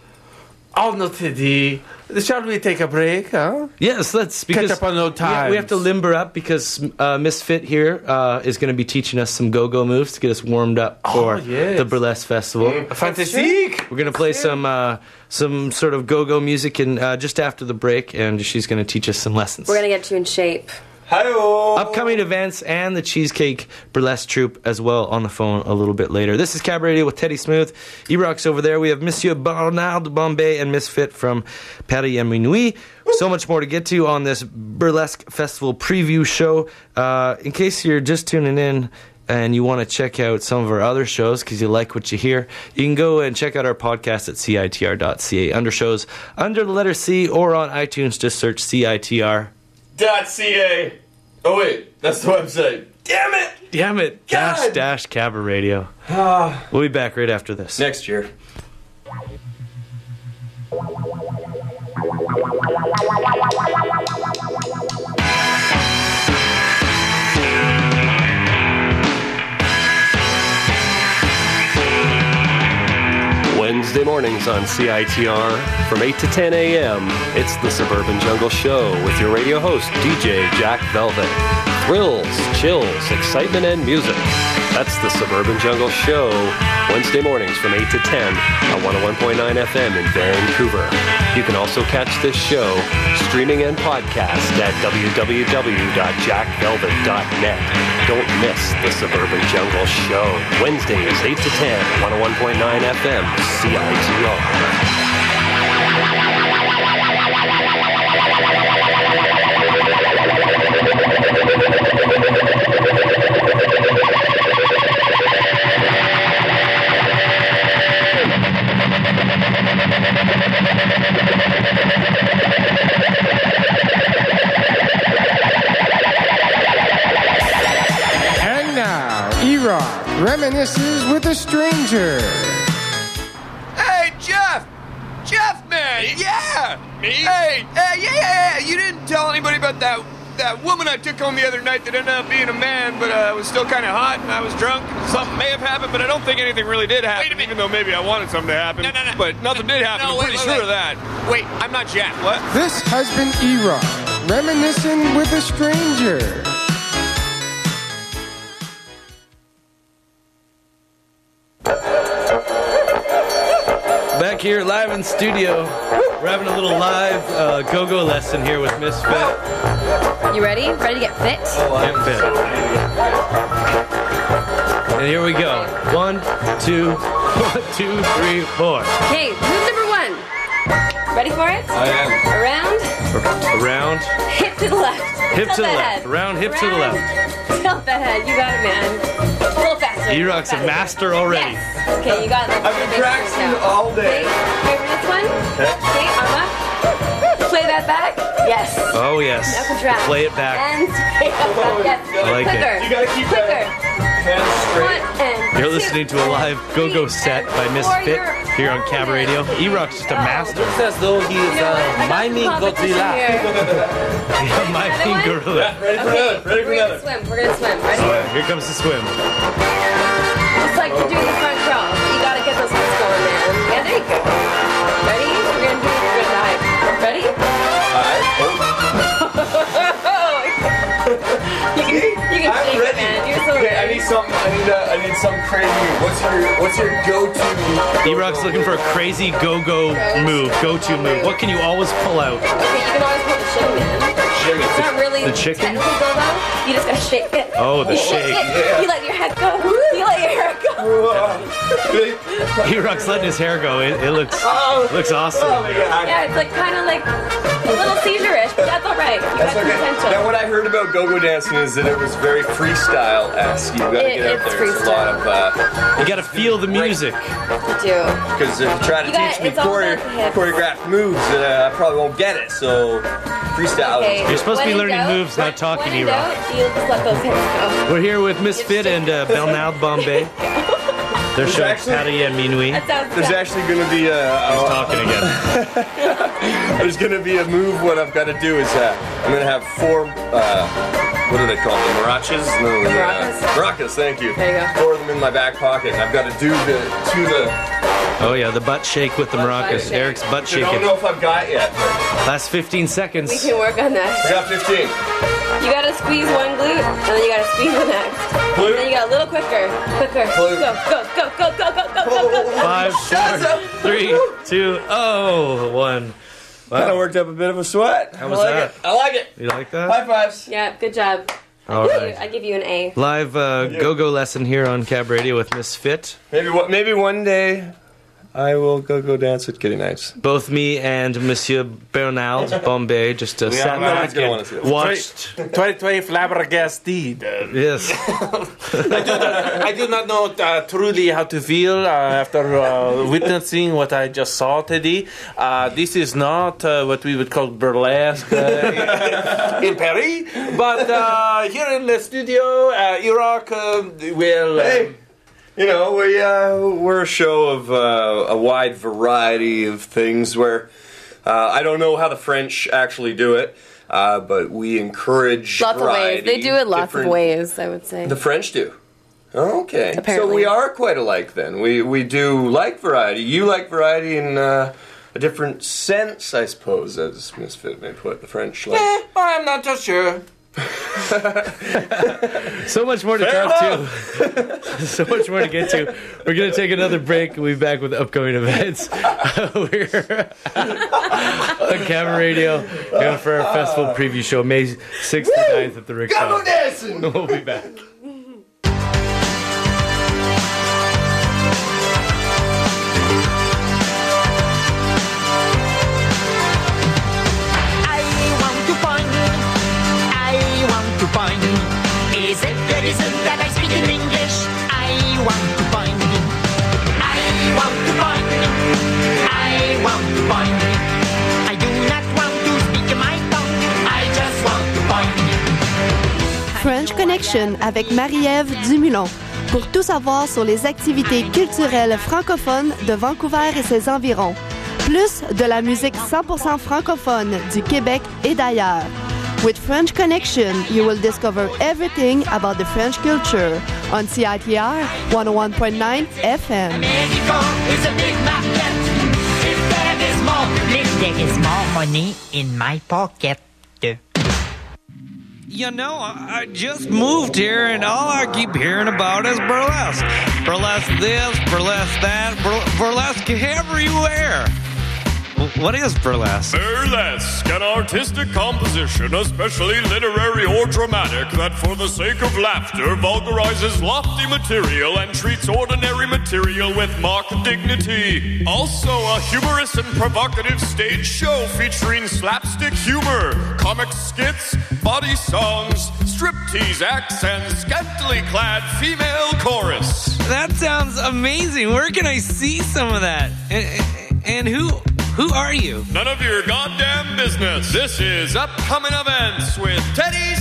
Oh, no, Teddy. Shall we take a break, huh? Yes, let's. Because catch up on old times. We have to limber up because Miss Fit here is going to be teaching us some go-go moves to get us warmed up for the Burlesque Festival. Fantastique! We're going to play some sort of go-go music and just after the break, and she's going to teach us some lessons. We're going to get you in shape. Hi-oh. Upcoming events and the Cheesecake Burlesque Troupe as well on the phone a little bit later. This is Cabaret Radio with Teddy Smooth. E-Rock's over there. We have Monsieur Bernard Bombay and Miss Fit from Paris à Minuit. So much more to get to on this Burlesque Festival preview show. In case you're just tuning in and you want to check out some of our other shows because you like what you hear, you can go and check out our podcast at CITR.ca. Under shows, under the letter C, or on iTunes, just search CITR. .ca. Oh wait, that's the website. Damn it! Dash Cabaret Radio. We'll be back right after this. Next year. Wednesday mornings on CITR from 8 to 10 a.m. It's the Suburban Jungle Show with your radio host, DJ Jack Velvet. Thrills, chills, excitement, and music. That's the Suburban Jungle Show, Wednesday mornings from 8 to 10 on 101.9 FM in Vancouver. You can also catch this show streaming and podcast at www.jackvelvet.net. Don't miss the Suburban Jungle Show, Wednesdays 8 to 10, 101.9 FM, CITR. E-Rock reminisces with a stranger. Hey, Jeff! Jeff, man! Yeah! Me? Hey, yeah. You didn't tell anybody about that woman I took home the other night that ended up being a man, but was still kind of hot, and I was drunk. Something may have happened, but I don't think anything really did happen, even though maybe I wanted something to happen. No. But nothing did happen. I'm pretty sure of that. Wait, I'm not Jeff. What? This has been E-Rock reminiscing with a stranger. Back here live in studio. We're having a little live go-go lesson here with Miss Fit. You ready? Ready to get fit? Get fit. And here we go. 1, 2, 3, 4. Okay, move number 1. Ready for it? I am. Around. Around. Hip to the left. Hip Tilt to the that left. head. Around, hip to the left. Tilt that head. You got it, man. A little faster. E-Rock's a master already. Yes. Okay, you got it. I've been practicing all day. Okay, for this one. Okay, arm up. Play that back. Yes. Oh, yes. Now contract. Play it back. And take it back. Yes. I like it. Quicker. You gotta keep that hands straight. 1 and You're 2. listening to a live go-go set by Miss Fit here on Cab Radio. E-Rock's just a master. Looks as though he is miming Godzilla. Yeah, miming gorilla. Ready for another. Ready for another. We're gonna swim. Ready? Here comes the swim. It's like you're doing the front crawl, but you gotta get those hips going, man. Yeah, there you go. Ready? We're gonna dive. Ready? You can I'm shake ready. it, man. You're so Okay, ready. I need some crazy. What's your go-to? E-Rock's looking for a crazy go-go move, go-to move. What can you always pull out? Okay, you can always pull the shimmy, man. Shimmy. It's not really The chicken? technically go though. You just gotta shake it. Oh, the You shake. it. You let your head go. You let your hair go. E-Rock's letting his hair go. It looks awesome. Yeah, it's like kind of like a little seizure-ish, but that's all right. You got the potential. Now, what I heard about go-go dancing is that it was very freestyle-esque. You've got to get out It's there. It's a lot of... You got to feel the music. You do. Because if you try to You gotta- teach me it's all about the hips. choreographed moves, I probably won't get it. So, freestyle. Okay. You're supposed to be When in learning doubt- moves, not talking, When in E-Rock. doubt, you just let those hips go. We're here with Miss Fit and Belnaud Bombay. They're showing Paris à minuit. That sounds There's good. actually going to be He's talking again. There's going to be a move. What I've got to do is I'm going to have 4. What do they call them? Marachas? No, Maracas. Maracas. Thank you. There you go. 4 of them in my back pocket. And I've got to do the Oh, yeah, the butt shake with the maracas. shake. Eric's butt I shaking. don't know if I've got it yet. Last 15 We seconds. can work on that. I got 15. You gotta squeeze one glute, and then you gotta squeeze the next. Glute. And then you got a little quicker. Glute. Go. 5, 4, 3, 2, 1. Kind of worked up a bit of a sweat. How was I like that? it. I like it. You like that? High fives. Yeah, good job. All right. I give you an A. Live go-go lesson here on Cab Radio with Miss Fit. Maybe one day I will go dance at Kitty Nights. Both me and Monsieur Bernard Bombay just sat back and watched. 2020 flabbergasted. Yes. I do not know truly how to feel after witnessing what I just saw today. This is not what we would call burlesque in Paris, but here in the studio, E-Rock will... Hey. You know, we're a show of a wide variety of things where I don't know how the French actually do it, but we encourage Lots of ways. variety. They do it lots of Different- ways, I would say. The French do. Oh, okay. Apparently. So we are quite alike then. We do like variety. You like variety in a different sense, I suppose, as Miss Fit may put. The French like... I'm not so sure. So much more to talk to. So much more to get to. We're going to take another break. We'll be back with upcoming events. We're on Cab Radio going for our festival preview show, May 6th to 9th at the Rickshaw. We'll be back. Is it the reason that I speak in English? I want to find him. I want to find him. I want to find him. I do not want to speak my tongue. I just want to find him. French Connection avec Marie-Ève Dumulon. Pour tout savoir sur les activités culturelles francophones de Vancouver et ses environs, plus de la musique 100% francophone du Québec et d'ailleurs. With French Connection, you will discover everything about the French culture on CITR 101.9 FM. Mexico is a big market. If there is more public, there is more money in my pocket. You know, I just moved here, and all I keep hearing about is burlesque. Burlesque this, burlesque that, burlesque everywhere. What is burlesque? Burlesque, an artistic composition, especially literary or dramatic, that for the sake of laughter vulgarizes lofty material and treats ordinary material with mock dignity. Also a humorous and provocative stage show featuring slapstick humor, comic skits, body songs, striptease acts, and scantily clad female chorus. That sounds amazing. Where can I see some of that? And who are you? None of your goddamn business. This is Upcoming Events with Teddy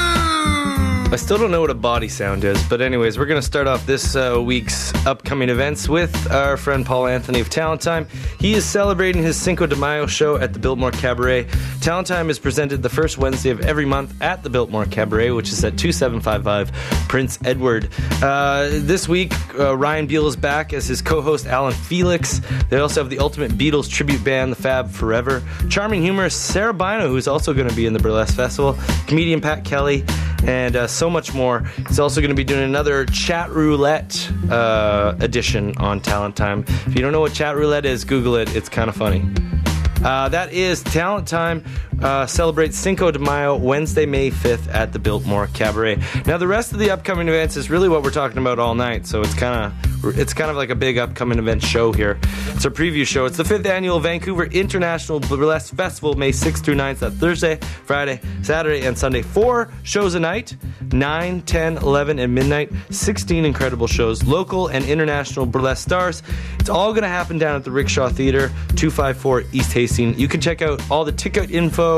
Smooth. I still don't know what a body sound is, but anyways, we're going to start off this week's upcoming events with our friend Paul Anthony of Talent Time. He is celebrating his Cinco de Mayo show at the Biltmore Cabaret. Talent Time is presented the first Wednesday of every month at the Biltmore Cabaret, which is at 2755 Prince Edward. This week, Ryan Beal is back as his co-host Alan Felix. They also have the Ultimate Beatles tribute band, The Fab Forever. Charming humorist Sarah Bino, who's also going to be in the Burlesque Festival. Comedian Pat Kelly, and so much more. He's also going to be doing another chat roulette edition on Talent Time. If you don't know what chat roulette is, Google it. It's kind of funny. That is Talent Time. Celebrates Cinco de Mayo, Wednesday, May 5th at the Biltmore Cabaret. Now, the rest of the upcoming events is really what we're talking about all night, so it's kind of like a big upcoming event show here. It's a preview show. It's the 5th Annual Vancouver International Burlesque Festival, May 6th through 9th. That's Thursday, Friday, Saturday, and Sunday. 4 shows a night, 9, 10, 11, and midnight. 16 incredible shows, local and international burlesque stars. It's all going to happen down at the Rickshaw Theatre, 254 East Hastings. You can check out all the ticket info,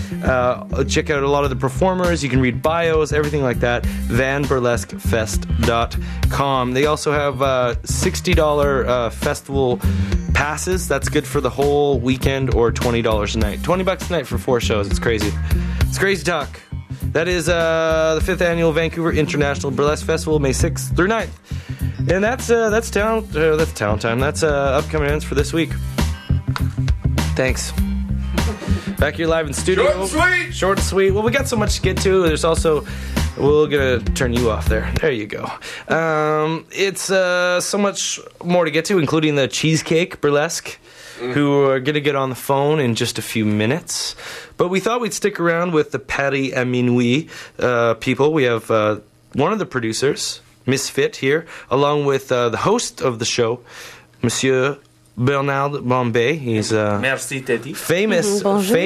check out a lot of the performers. You can read bios, everything like that. vanburlesquefest.com. They also have $60 festival passes. That's good for the whole weekend, or $20 a night. $20 a night for 4 shows. It's crazy. It's crazy talk. That is the 5th Annual Vancouver International Burlesque Festival, May 6th through 9th. And that's Talent Time. That's upcoming events for this week. Thanks. Back here live in studio. Short and sweet. Short and sweet. Well, we got so much to get to. There's also... We're going to turn you off there. There you go. It's so much more to get to, including the Cheesecake Burlesque, who are going to get on the phone in just a few minutes. But we thought we'd stick around with the Paris à Minuit people. We have one of the producers, Misfit, here, along with the host of the show, Monsieur Bernard Bombay. He's Merci, Teddy. famous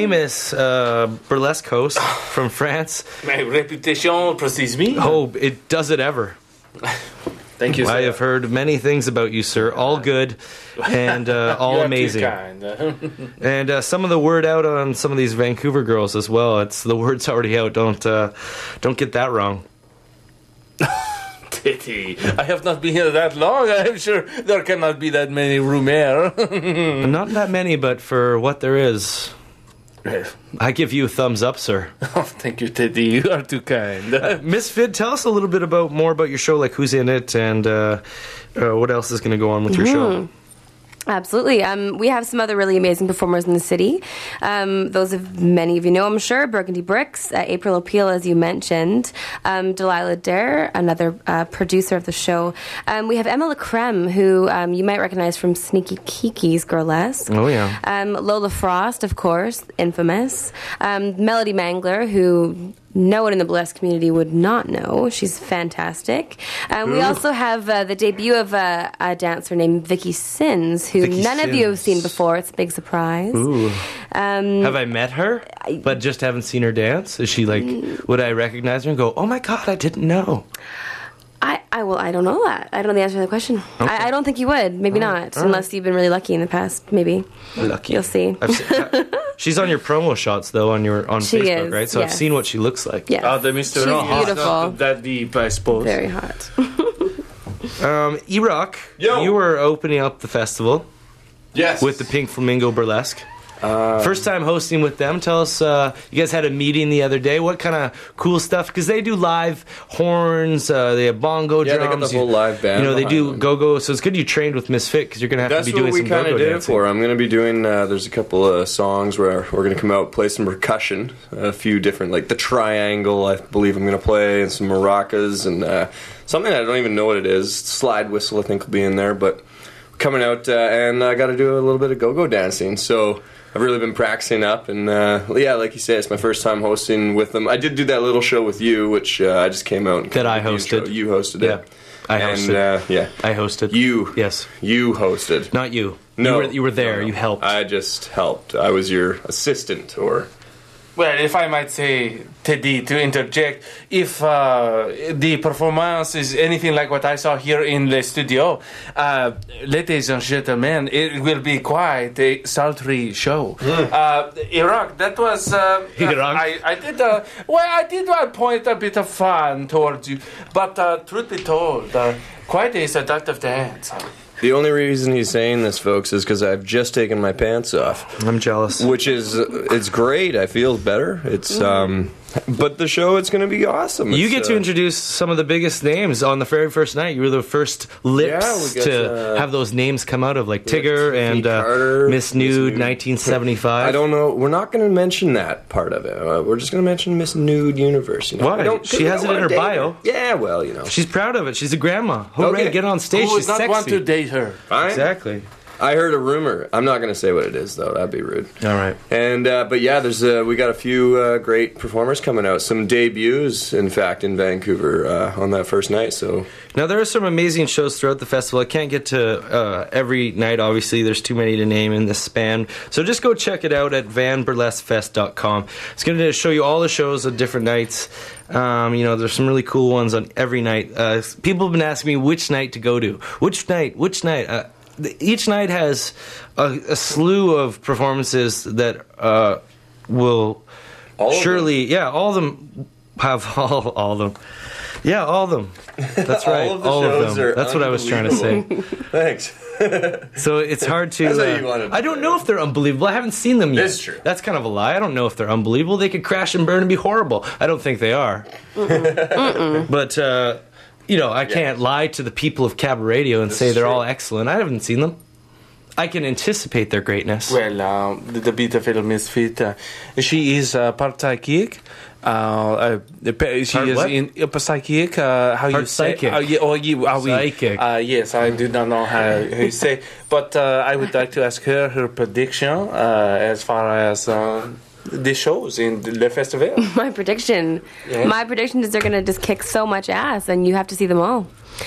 burlesque host from France. My reputation precedes me. Oh, it does it ever. Thank you, sir. I have heard many things about you, sir. All good and all You are amazing. too kind. And some of the word out on some of these Vancouver girls as well. It's the word's already out. Don't get that wrong. Teddy, I have not been here that long. I'm sure there cannot be that many rumors. Not that many, but for what there is, I give you a thumbs up, sir. Oh, thank you, Teddy. You are too kind. Misfit, tell us a little bit more about your show, like who's in it, and what else is going to go on with your show. Absolutely. We have some other really amazing performers in the city. Those of many of you know, I'm sure. Burgundy Bricks, April O'Peel, as you mentioned. Delilah Dare, another producer of the show. We have Emma LaCreme, who you might recognize from Sneaky Kiki's Burlesque. Oh, yeah. Lola Frost, of course, infamous. Melody Mangler, who no one in the burlesque community would not know. She's fantastic. We also have the debut of a dancer named Vicky Sins, who none of you have seen before. It's a big surprise. Ooh. Have I met her, but just haven't seen her dance? Is she like, would I recognize her and go, oh my God, I didn't know? I don't know that. I don't know the answer to that question. Okay. I don't think you would. Maybe not. Unless you've been really lucky in the past. Maybe. Lucky. You'll see. She's on your promo shots, though, on Facebook, is, right? So yes. I've seen what she looks like. Yes. The Mr. She's beautiful. Not that deep, I suppose. Very hot. E-Rock, you were opening up the festival. Yes. With the Pink Flamingo Burlesque. First time hosting with them. Tell us, you guys had a meeting the other day. What kind of cool stuff? Because they do live horns, they have bongo drums. Yeah, they got the whole live band. They do go-go. So it's good you trained with Misfit because you're going to have to be doing some go-go dancing. That's what we kind of did for. I'm going to be doing, there's a couple of songs where we're going to come out, play some percussion, a few different, like the triangle, I believe I'm going to play, and some maracas, and something I don't even know what it is. Slide whistle, I think, will be in there, but coming out, and I got to do a little bit of go-go dancing, so I've really been practicing up, and like you say, it's my first time hosting with them. I did do that little show with you, which I just came out and that I hosted. You hosted it. I hosted. I hosted. You hosted. Not you. No, you were there. No. You helped. I just helped. I was your assistant, or. Well, if I might say, Teddy, to interject, if the performance is anything like what I saw here in the studio, ladies and gentlemen, it will be quite a sultry show. Iraq, that was... I did point a bit of fun towards you, but truth be told, quite a seductive dance. The only reason he's saying this, folks, is because I've just taken my pants off. I'm jealous. Which is, it's great. I feel better. It's, but the show, it's going to be awesome. You get to introduce some of the biggest names on the very first night. You were the first lips to have those names come out of, like Tigger and Miss Nude, 1975. I don't know. We're not going to mention that part of it. We're just going to mention Miss Nude Universe. Why? She has it in her bio. Yeah, well, She's proud of it. She's a grandma. Hooray, get on stage. She's sexy. Who would not want to date her? Fine. Exactly. I heard a rumor. I'm not going to say what it is, though. That'd be rude. All right. And but yeah, there's we got a few great performers coming out. Some debuts, in fact, in Vancouver on that first night. So now there are some amazing shows throughout the festival. I can't get to every night. Obviously, there's too many to name in this span. So just go check it out at vanburlesquefest.com. It's going to show you all the shows at different nights. There's some really cool ones on every night. People have been asking me which night to go to. Which night? Each night has a slew of performances that will surely, all of them have all of them. Yeah, all of them. That's right, all of them. That's what I was trying to say. Thanks. So it's hard to. I don't know if they're unbelievable. I haven't seen them yet. That's true. That's kind of a lie. I don't know if they're unbelievable. They could crash and burn and be horrible. I don't think they are. But. I can't lie to the people of Cabaret Radio and say they're all excellent. I haven't seen them. I can anticipate their greatness. Well, the beautiful Misfit, she is part psychic. She is in psychic. How you say? Psychic. Yes, I do not know how you say. But I would like to ask her prediction as far as. The shows in the festival. My prediction is they're gonna just kick so much ass, and you have to see them all.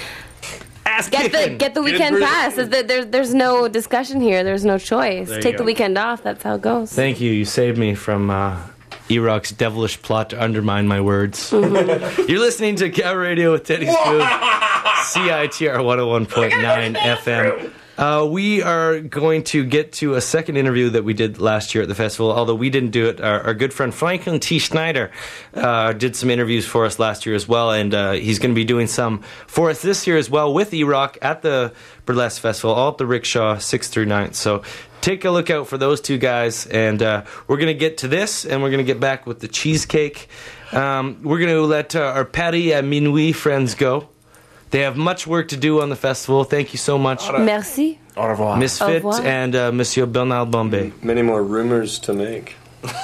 Get the weekend pass. There's no discussion here. There's no choice. Take the weekend off. That's how it goes. Thank you. You saved me from E-Rock's devilish plot to undermine my words. You're listening to Cabaret Radio with Teddy Smooth, CITR 101.9 FM. We are going to get to a second interview that we did last year at the festival, although we didn't do it. Our good friend Franklin T. Schneider did some interviews for us last year as well, and he's going to be doing some for us this year as well with E-Rock at the Burlesque Festival, all at the Rickshaw, 6th through 9th. So take a look out for those two guys, and we're going to get to this, and we're going to get back with the cheesecake. We're going to let our Paris à Minuit friends go. They have much work to do on the festival. Thank you so much. Merci. Au revoir. Misfit and Monsieur Bernard Bombay. Many more rumors to make.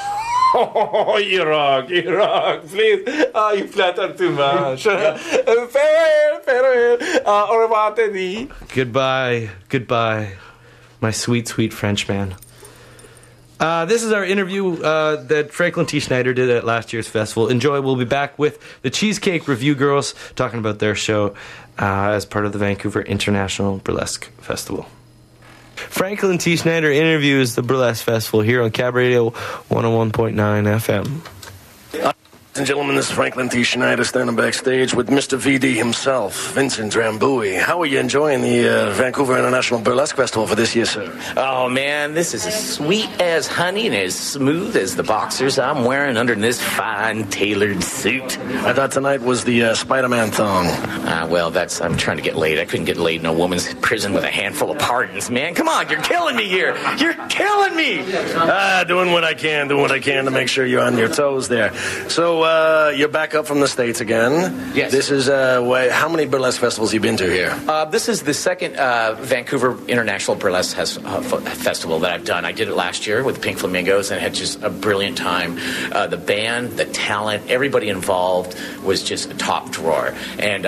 Iraq, please. You flatter too much. Farewell. Au revoir, Teddy. Goodbye, my sweet, sweet Frenchman. This is our interview that Franklin T. Schneider did at last year's festival. Enjoy. We'll be back with the Cheesecake Review Girls talking about their show as part of the Vancouver International Burlesque Festival. Franklin T. Schneider interviews the Burlesque Festival here on Cabaret Radio 101.9 FM. and gentlemen, this is Franklin T. Schneider standing backstage with Mr. VD himself, Vincent Drambuie. How are you enjoying the Vancouver International Burlesque Festival for this year, sir? Oh, man, this is as sweet as honey and as smooth as the boxers I'm wearing under this fine tailored suit. I thought tonight was the Spider-Man thong. Well, I'm trying to get laid. I couldn't get laid in a woman's prison with a handful of pardons, man. Come on, you're killing me here. You're killing me. Doing what I can to make sure you're on your toes there. So, you're back up from the States again. Yes. This is, how many burlesque festivals have you been to here? This is the second Vancouver International Burlesque Festival that I've done. I did it last year with Pink Flamingos and had just a brilliant time. The band, the talent, everybody involved was just a top drawer. And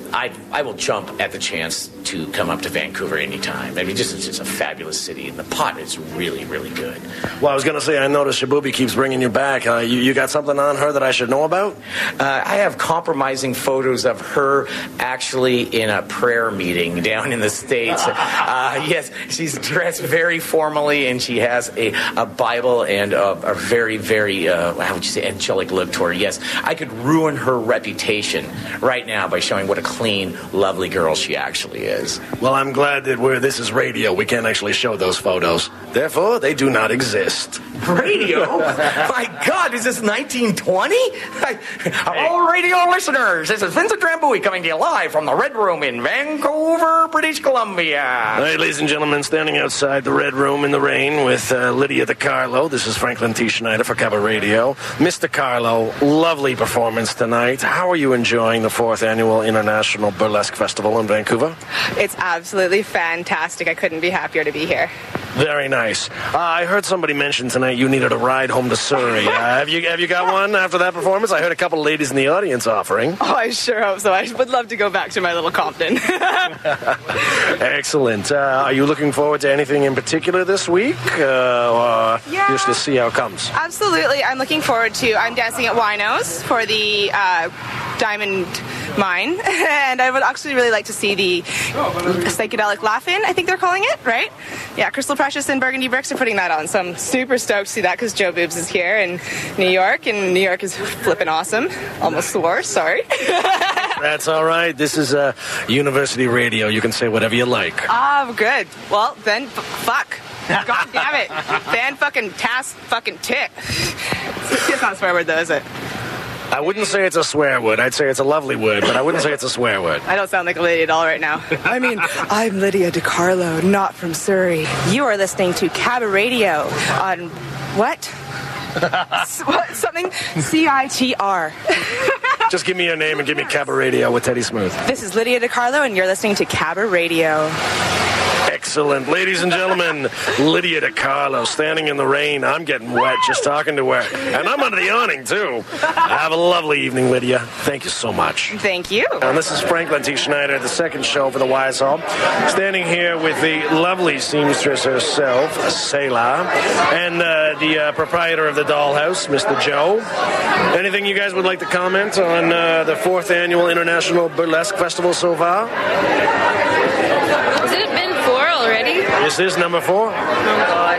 I will jump at the chance to come up to Vancouver anytime. I mean, it's just a fabulous city, and the pot is really, really good. Well, I was going to say, I noticed Shabubi keeps bringing you back. You got something on her that I should know about? I have compromising photos of her actually in a prayer meeting down in the States. Yes, she's dressed very formally, and she has a Bible and a very, very, how would you say, angelic look to her. Yes, I could ruin her reputation right now by showing what a clean, lovely girl she actually is. Well, I'm glad that this is radio. We can't actually show those photos. Therefore, they do not exist. Radio? My God, is this 1920? All radio listeners, this is Vincent Drambuie coming to you live from the Red Room in Vancouver, British Columbia. All right, ladies and gentlemen, standing outside the Red Room in the rain with Lydia DiCarlo. This is Franklin T. Schneider for Cabaret Radio. Mr. Carlo, lovely performance tonight. How are you enjoying the 4th Annual International Burlesque Festival in Vancouver? It's absolutely fantastic. I couldn't be happier to be here. Very nice. I heard somebody mention tonight you needed a ride home to Surrey. Have you got one after that performance? I heard a couple of ladies in the audience offering. Oh, I sure hope so. I would love to go back to my little Compton. Excellent. Are you looking forward to anything in particular this week? Or just to see how it comes? Absolutely. I'm looking forward to, I'm dancing at Winos for the Diamond Mine. And I would actually really like to see the Psychedelic Laugh-In, I think they're calling it, right? Yeah, Crystal Precious and Burgundy Bricks are putting that on, so I'm super stoked to see that because Joe Boobs is here in New York, and New York is flipping awesome. Almost swore, sorry. That's all right. This is University Radio. You can say whatever you like. Good. Well, then, fuck. God damn it. Fan fucking task fucking tit. It's not a swear word, though, is it? I wouldn't say it's a swear word. I'd say it's a lovely word, but I wouldn't say it's a swear word. I don't sound like a lady at all right now. I mean, I'm Lydia DiCarlo, not from Surrey. You are listening to Cabaret Radio on what? Something? CITR. Just give me your name and give me Cabaret Radio with Teddy Smooth. This is Lydia DiCarlo, and you're listening to Cabaret Radio. Excellent. Ladies and gentlemen, Lydia DiCarlo standing in the rain. I'm getting wet just talking to her. And I'm under the awning, too. Have a lovely evening, Lydia. Thank you so much. Thank you. And this is Franklin T. Schneider, the second show for the Wise Hall. Standing here with the lovely seamstress herself, Selah, and the proprietor of the Dollhouse, Mr. Joe. Anything you guys would like to comment on the 4th Annual International Burlesque Festival so far? Has it been 4 already? Is this number 4? Oh, God.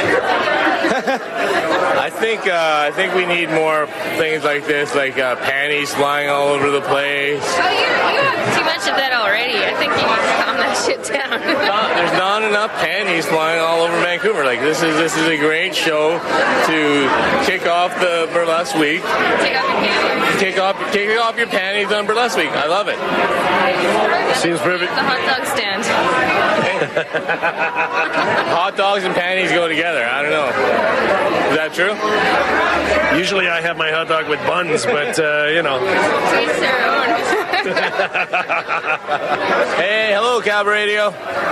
I think we need more things like this, like panties flying all over the place. Oh, you have too much of that already. I think you need to calm that shit down. There's not enough panties flying all over Vancouver. Like this is a great show to kick off the burlesque week. Take off your panties. Take off your panties on burlesque week. I love it. Seems perfect. The hot dog stand. Hot dogs and panties go together. I don't know. Is that true? Usually I have my hot dog with buns, but, you know. Taste their own. Hey, hello, Cabaret Radio.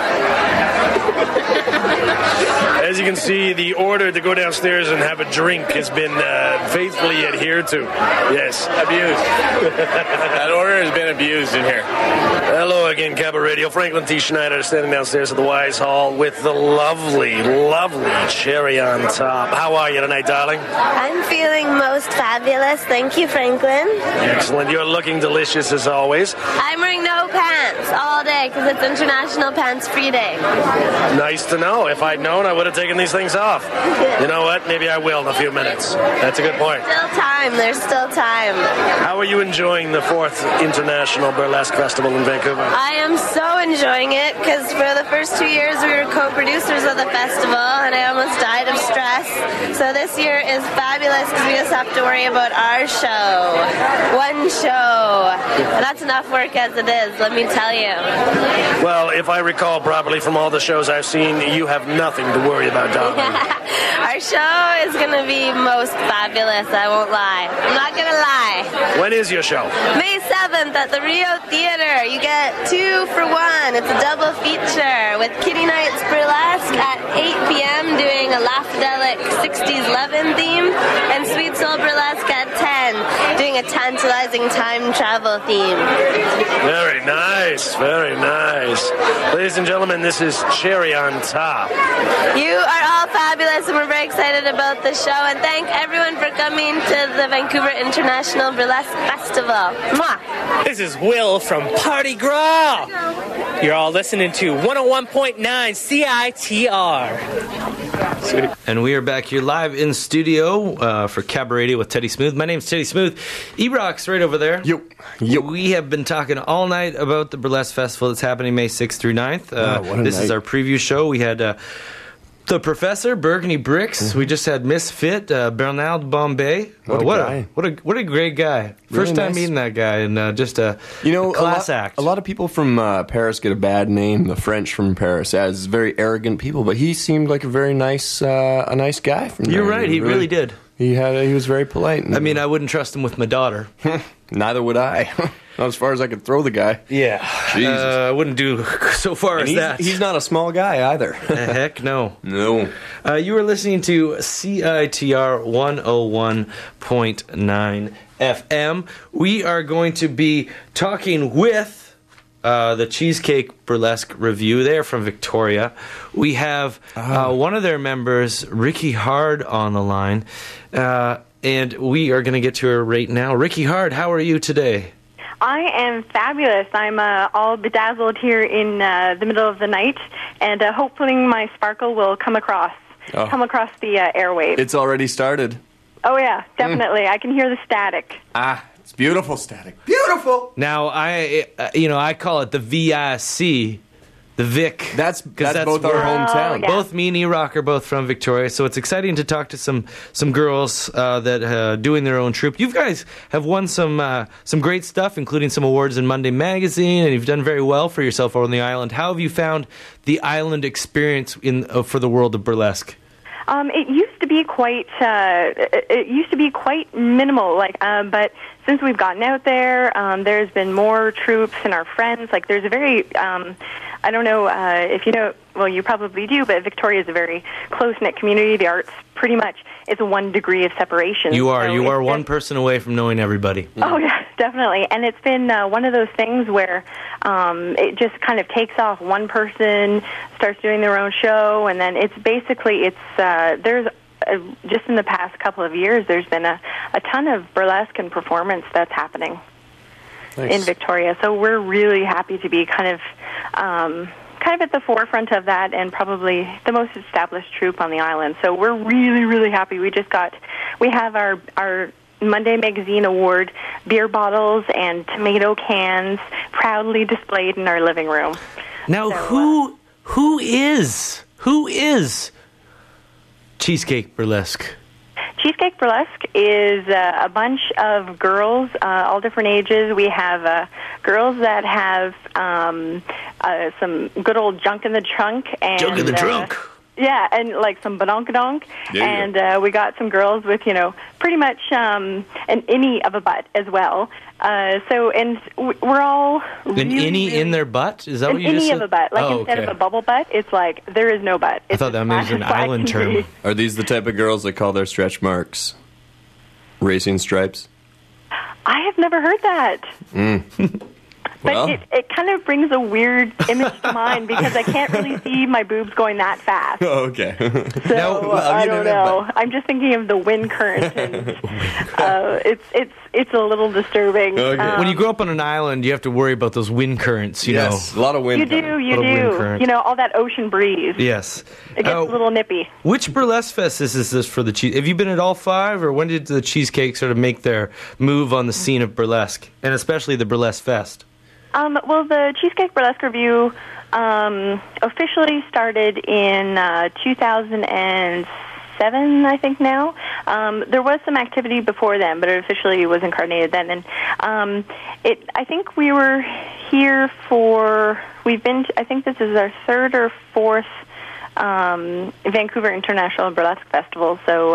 As you can see, the order to go downstairs and have a drink has been faithfully adhered to. Yes. Abused. That order has been abused in here. Hello again, Cabaret Radio. Franklin T. Schneider standing downstairs at the Wise Hall with the lovely, lovely cherry on top. How are you tonight, darling? I'm feeling most fabulous. Thank you, Franklin. Excellent. You're looking delicious as always. I'm wearing no pants all day because it's International Pants Free Day. Nice to know. If I'd known, I would have taken these things off. You know what? Maybe I will in a few minutes. That's a good point. Still time. There's still time. How are you enjoying the 4th International Burlesque Festival in Vancouver? I am so enjoying it because for the first 2 years we were co-producers of the festival and I almost died of stress. So this year is fabulous because we just have to worry about our show. One show. And that's enough work as it is, let me tell you. Well, if I recall properly from all the shows I've seen, you have nothing to worry about, darling. Our show is going to be most fabulous, I won't lie. I'm not going to lie. When is your show? May 7th at the Rio Theater. You get 2 for 1. It's a double feature with Kitty Knights Burlesque at 8 p.m. doing a Lafdelic 60s Levin theme and Sweet Soul Burlesque at 10 doing a tantalizing time travel theme. Very nice, very nice. Ladies and gentlemen, this is cherry on top. You are all fabulous and we're very excited about the show and thank everyone for coming to the Vancouver International Burlesque Festival. Mwah! This is Will from Party Gras. You're all listening to 101.9 CITR. And we are back here live in studio for Cabaret Radio with Teddy Smooth. My name's Teddy Smooth. E-Rock's right over there. Yo. We have been talking all night about the Burlesque Festival that's happening May 6th through 9th. This is our preview show. We had the Professor, Burgundy Bricks. Mm-hmm. We just had Misfit, Bernard Bombay. What a great guy. First time meeting that guy, and just a class act. A lot of people from Paris get a bad name, the French from Paris, as very arrogant people, but he seemed like a very nice guy from there. You're right, he really did. He was very polite. I mean, I wouldn't trust him with my daughter. Neither would I. Not as far as I could throw the guy. Yeah. I wouldn't do so far as that. He's not a small guy either. Heck no. No. You are listening to CITR 101.9 FM. We are going to be talking with the Cheesecake Burlesque Review. They're from Victoria. We have one of their members, Ricky Hard, on the line. And we are going to get to her right now. Ricky Hard, how are you today? I am fabulous. I'm all bedazzled here in the middle of the night, and hopefully my sparkle will come across the airwaves. It's already started. Oh, yeah, definitely. I can hear the static. It's beautiful static. Beautiful! Now, I call it the VIC, the Vic. That's both our hometown. Yeah. Both me and E-Rock are both from Victoria, so it's exciting to talk to some girls that doing their own troupe. You guys have won some great stuff, including some awards in Monday Magazine, and you've done very well for yourself on the island. How have you found the island experience for the world of burlesque? It used to be quite minimal, but since we've gotten out there, there's been more troops and our friends. Like, there's a very, I don't know if you know, well, you probably do, but Victoria is a very close-knit community. The arts pretty much is 1 degree of separation. You are one person away from knowing everybody. Oh, yeah, definitely. And it's been one of those things where it just kind of takes off. One person starts doing their own show, and then it's there's just in the past couple of years, there's been a ton of burlesque and performance that's happening in Victoria. So we're really happy to be kind of at the forefront of that, and probably the most established troupe on the island. So we're really, really happy. We have our Monday Magazine Award beer bottles and tomato cans proudly displayed in our living room. Now, so, who is Cheesecake Burlesque? Cheesecake Burlesque is a bunch of girls, all different ages. We have girls that have some good old junk in the trunk. And, junk in the trunk? Yeah, and like some badonkadonk. And we got some girls with, pretty much an innie of a butt as well. We're all an innie in their butt? Is that what you just said? An innie of a butt. Like, instead of a bubble butt, it's like there is no butt. I thought that was an island term. Are these the type of girls that call their stretch marks racing stripes? I have never heard that. But it kind of brings a weird image to mind because I can't really see my boobs going that fast. Oh, okay. So I don't know. I'm just thinking of the wind current, and it's a little disturbing. Okay. When you grow up on an island, you have to worry about those wind currents. You know, a lot of wind. You do. You know, all that ocean breeze. Yes, it gets a little nippy. Which burlesque fest is this for the cheese? Have you been at all 5, or when did the Cheesecake sort of make their move on the scene of burlesque, and especially the Burlesque Fest? Well, the Cheesecake Burlesque Review officially started in 2007, I think now. There was some activity before then, but it officially was incarnated then. And I think we were here I think this is our 3rd or 4th Vancouver International Burlesque Festival. So,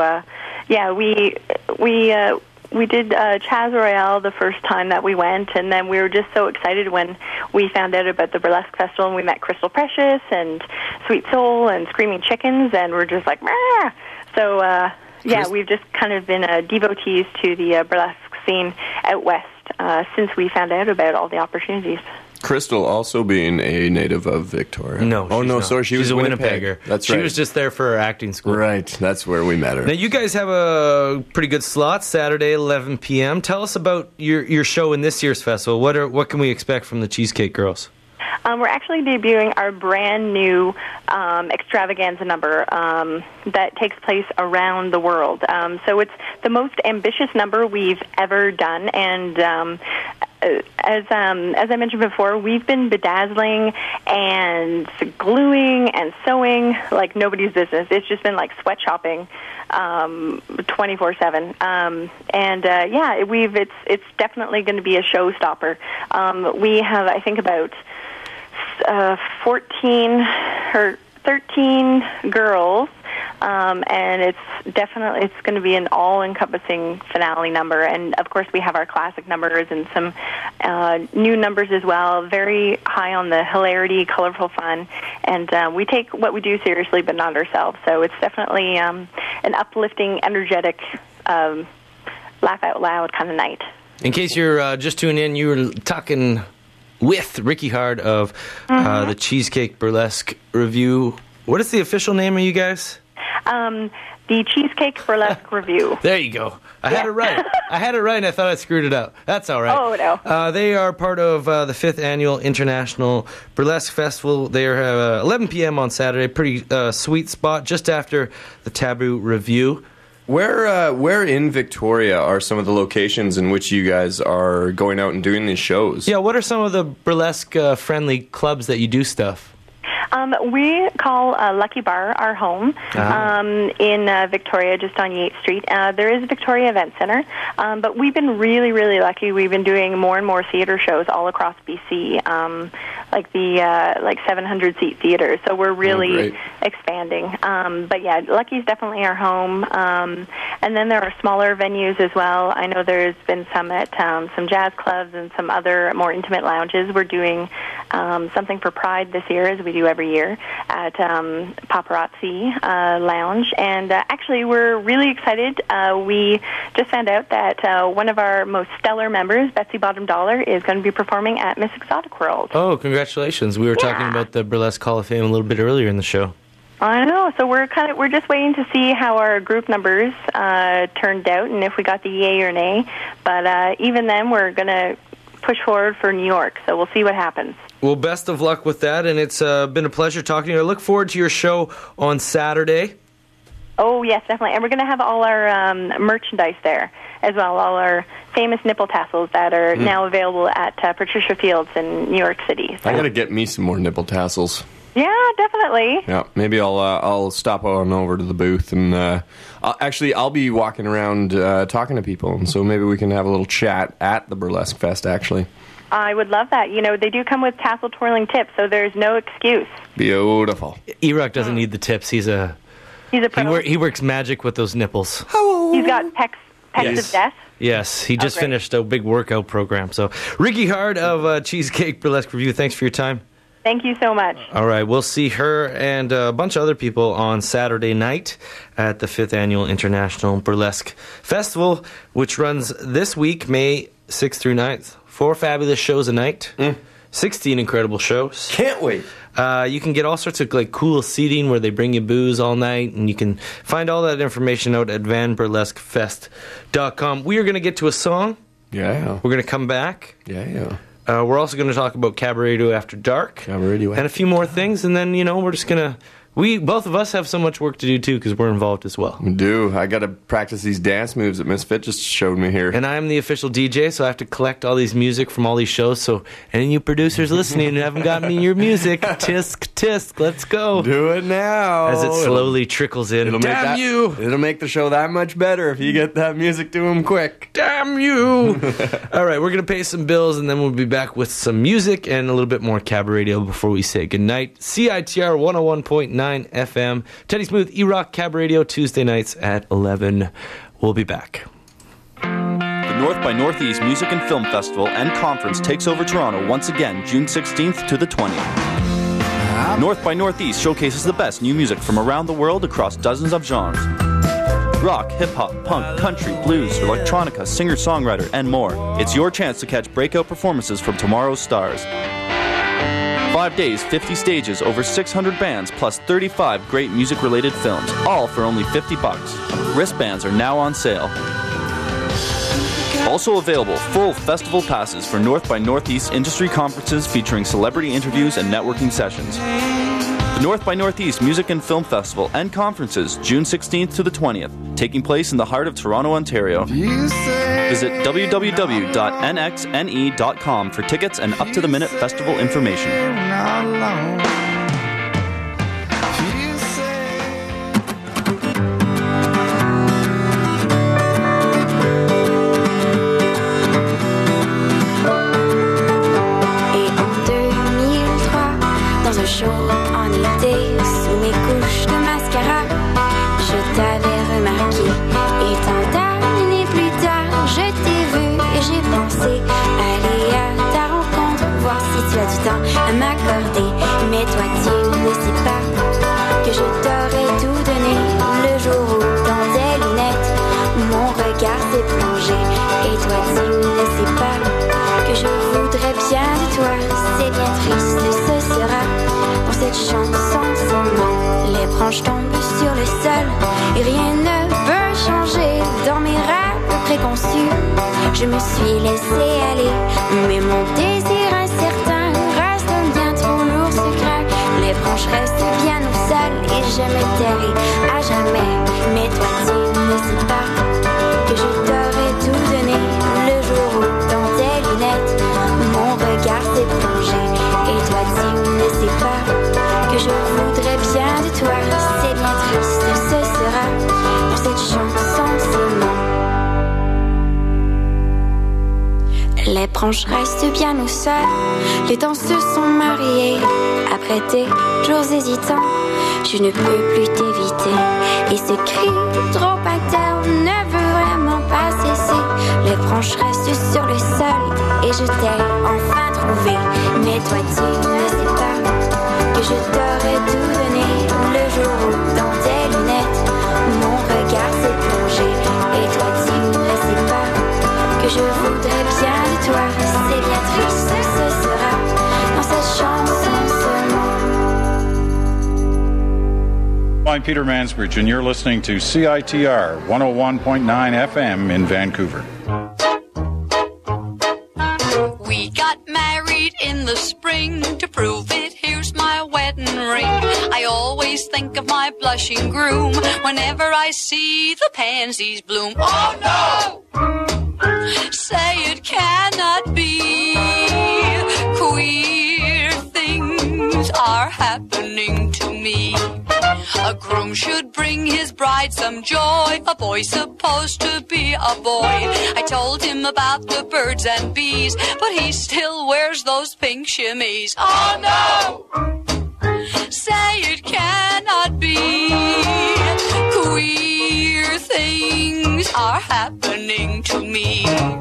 we did Chaz Royale the first time that we went, and then we were just so excited when we found out about the Burlesque Festival, and we met Crystal Precious and Sweet Soul and Screaming Chickens, and we're just like, Mah! So, we've just kind of been devotees to the burlesque scene out west since we found out about all the opportunities. Crystal also being a native of Victoria. No. Sorry, she's a Winnipegger. That's right. She was just there for her acting school. Right, that's where we met her. Now, you guys have a pretty good slot, Saturday, 11 p.m. Tell us about your show in this year's festival. What can we expect from the Cheesecake Girls? We're actually debuting our brand new extravaganza number that takes place around the world. So it's the most ambitious number we've ever done, and as I mentioned before, we've been bedazzling and gluing and sewing like nobody's business. It's just been like sweatshopping 24/7. It's definitely going to be a showstopper. We have, I think, about 14 or 13 girls, and it's going to be an all-encompassing finale number. And of course, we have our classic numbers and some new numbers as well. Very high on the hilarity, colorful fun, and we take what we do seriously, but not ourselves. So it's definitely an uplifting, energetic, laugh out loud kind of night. In case you're just tuning in, you were talking with Ricky Hard of the Cheesecake Burlesque Review. What is the official name of you guys? The Cheesecake Burlesque Review. There you go. I had it right. And I thought I screwed it up. That's all right. Oh, no. They are part of the 5th Annual International Burlesque Festival. They are 11 p.m. on Saturday. Pretty sweet spot just after the Taboo Review. Where in Victoria are some of the locations in which you guys are going out and doing these shows? Yeah, what are some of the burlesque-friendly clubs that you do stuff? We call Lucky Bar our home in Victoria, just on Yates Street. There is a Victoria Event Center, but we've been really, really lucky. We've been doing more and more theater shows all across BC, like the 700-seat theaters. So we're really expanding. But yeah, Lucky's definitely our home. And then there are smaller venues as well. I know there's been some at some jazz clubs and some other more intimate lounges. We're doing something for Pride this year, as we do every year, at Paparazzi Lounge. And actually, we're really excited. We just found out that one of our most stellar members, Betsy Bottom Dollar, is going to be performing at Miss Exotic World. Oh, congratulations. We were talking about the Burlesque Hall of Fame a little bit earlier in the show. I know. So we're just waiting to see how our group numbers turned out and if we got the yay or nay. But even then, we're going to push forward for New York. So we'll see what happens. Well, best of luck with that, and it's been a pleasure talking to you. I look forward to your show on Saturday. Oh, yes, definitely. And we're going to have all our merchandise there as well, all our famous nipple tassels that are now available at Patricia Fields in New York City. So. I got to get me some more nipple tassels. Yeah, definitely. Yeah, maybe I'll stop on over to the booth, and I'll be walking around talking to people, and so maybe we can have a little chat at the Burlesque Fest, actually. I would love that. You know, they do come with tassel twirling tips, so there's no excuse. Beautiful. E-Rock doesn't need the tips. He's a pro. He works magic with those nipples. He's got pecs of death. Yes, he just finished a big workout program. So, Ricky Hard of Cheesecake Burlesque Review, thanks for your time. Thank you so much. All right, we'll see her and a bunch of other people on Saturday night at the 5th Annual International Burlesque Festival, which runs this week, May 6th through 9th. 4 fabulous shows a night. 16 incredible shows. Can't wait. You can get all sorts of like cool seating where they bring you booze all night, and you can find all that information out at vanburlesquefest.com. We are going to get to a song. Yeah. We're going to come back. Yeah. We're also going to talk about Cabaret Radio After Dark. And a few more things, and then, we're just going to... both of us have so much work to do, too, because we're involved as well. We do. I got to practice these dance moves that Misfit just showed me here. And I'm the official DJ, so I have to collect all these music from all these shows. So any of you producers listening who haven't gotten me your music, tisk, tisk, let's go. Do it now. As it slowly trickles in. Damn you! It'll make the show that much better if you get that music to him quick. Damn you! All right, we're going to pay some bills, and then we'll be back with some music and a little bit more Cabaret Radio before we say goodnight. CITR 101.9 FM. Teddy Smooth, E-Rock Cabaret Radio, Tuesday nights at 11. We'll be back. The North by Northeast Music and Film Festival and Conference takes over Toronto once again, June 16th to the 20th. North by Northeast showcases the best new music from around the world across dozens of genres. Rock, hip-hop, punk, country, blues, electronica, singer-songwriter, and more. It's your chance to catch breakout performances from tomorrow's stars. 5 days, 50 stages, over 600 bands, plus 35 great music-related films, all for only $50. Wristbands are now on sale. Also available, full festival passes for North by Northeast industry conferences featuring celebrity interviews and networking sessions. The North by Northeast Music and Film Festival and Conferences, June 16th to the 20th, taking place in the heart of Toronto, Ontario. Visit www.nxne.com for tickets and up-to-the-minute festival information. Chaud en été, sous mes couches de mascara, je t'avais remarqué. Et tant d'années plus tard, je t'ai vu et j'ai pensé aller à ta rencontre, voir si tu as du temps à m'accorder. Mais toi tu ne sais pas que je t'aurais tout donné le jour où dans tes lunettes mon regard s'est plongé. Et toi tu ne sais pas que je voudrais bien de toi. C'est bien triste, ce sera pour cette chanson seulement. Les branches tombent sur le sol et rien ne peut changer. Dans mes rêves préconçus, je me suis laissé aller, mais mon désir incertain reste un bien trop lourd secret. Les branches restent bien au sol et je me tairai à jamais. Mais toi tu ne sais pas que je t'aurais tout donné le jour où dans tes lunettes mon regard s'est plongé. Et toi tu ne sais pas que je voudrais bien de toi. C'est bien triste, ce sera pour cette chanson seulement. Les branches restent bien au sol, les temps se sont mariés. Après des jours hésitants, je ne peux plus t'éviter. Et ce cri trop interne ne veut vraiment pas cesser. Les branches restent sur le sol et je t'ai enfin trouvé. Mais toi tu ne sais pas que je t'aurais tout donné le jour où dans tes lunettes mon regard s'est plongé. Et toi tu ne sais pas que je voudrais bien de toi. C'est bien triste, ce sera dans cette chanson seulement. I'm Peter Mansbridge, and you're listening to CITR 101.9 FM in Vancouver. We got married in the spring. To prove it, here's my wedding ring. I always think of my blushing groom whenever I see the pansies bloom. Oh no! Say it cannot be. Queer things are happening to me. A groom should bring his bride some joy. A boy's supposed to be a boy. I told him about the birds and bees, but he still wears those pink shimmies. Oh no! Say it cannot be. Queer things are happening to me.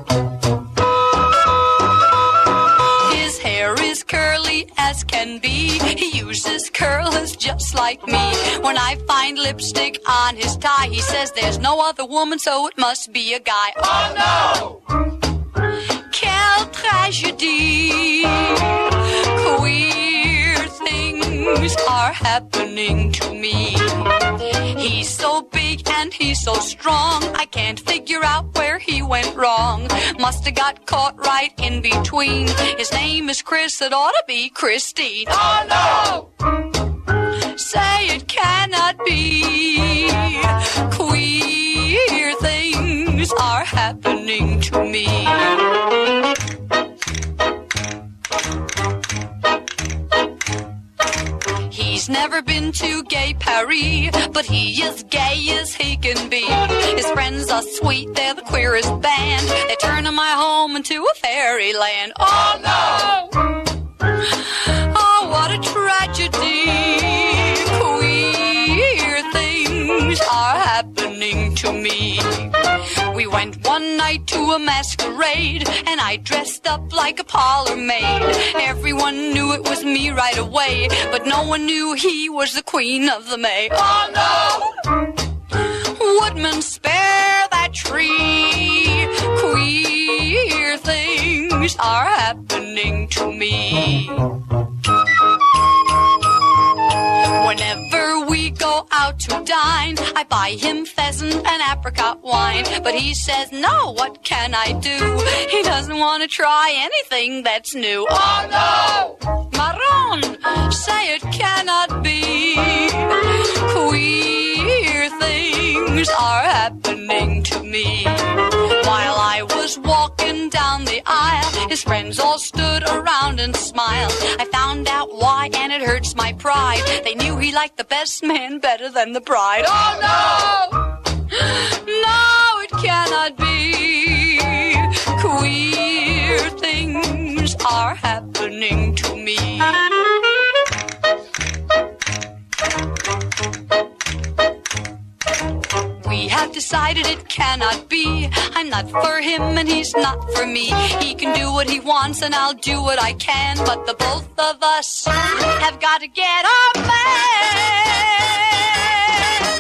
His hair is curly as can be. He uses curlers just like me. When I find lipstick on his tie, he says there's no other woman, so it must be a guy. Oh no! Quel tragedy. Queer things are happening to me. He's so big and he's so strong, I can't figure out where he went wrong. Must have got caught right in between. His name is Chris, it ought to be Christine. Oh no! Say it cannot be. Queer things are happening to me. He's never been to Gay Paris, but he is gay as he can be. His friends are sweet, they're the queerest band. They turn my home into a fairyland. Oh no! Oh, what a tragedy. Queer things are happening to me. We went one night to a masquerade, and I dressed up like a parlor maid. Everyone knew it was me right away, but no one knew he was the queen of the May. Oh no! Woodman, spare that tree. Queer things are happening to me. Whenever we go out to dine, I buy him pheasant and apricot wine. But he says, no, what can I do? He doesn't want to try anything that's new. Oh no! Marron, say it cannot be. Queer things are happening to me. While I was walking down the aisle, his friends all stood around and smiled. I found out why, and it hurts my pride. They knew he liked the best man better than the bride. Oh no! No, it cannot be. Queer things are happening to me. We have decided it cannot be. I'm not for him and he's not for me. He can do what he wants and I'll do what I can, but the both of us have got to get a man.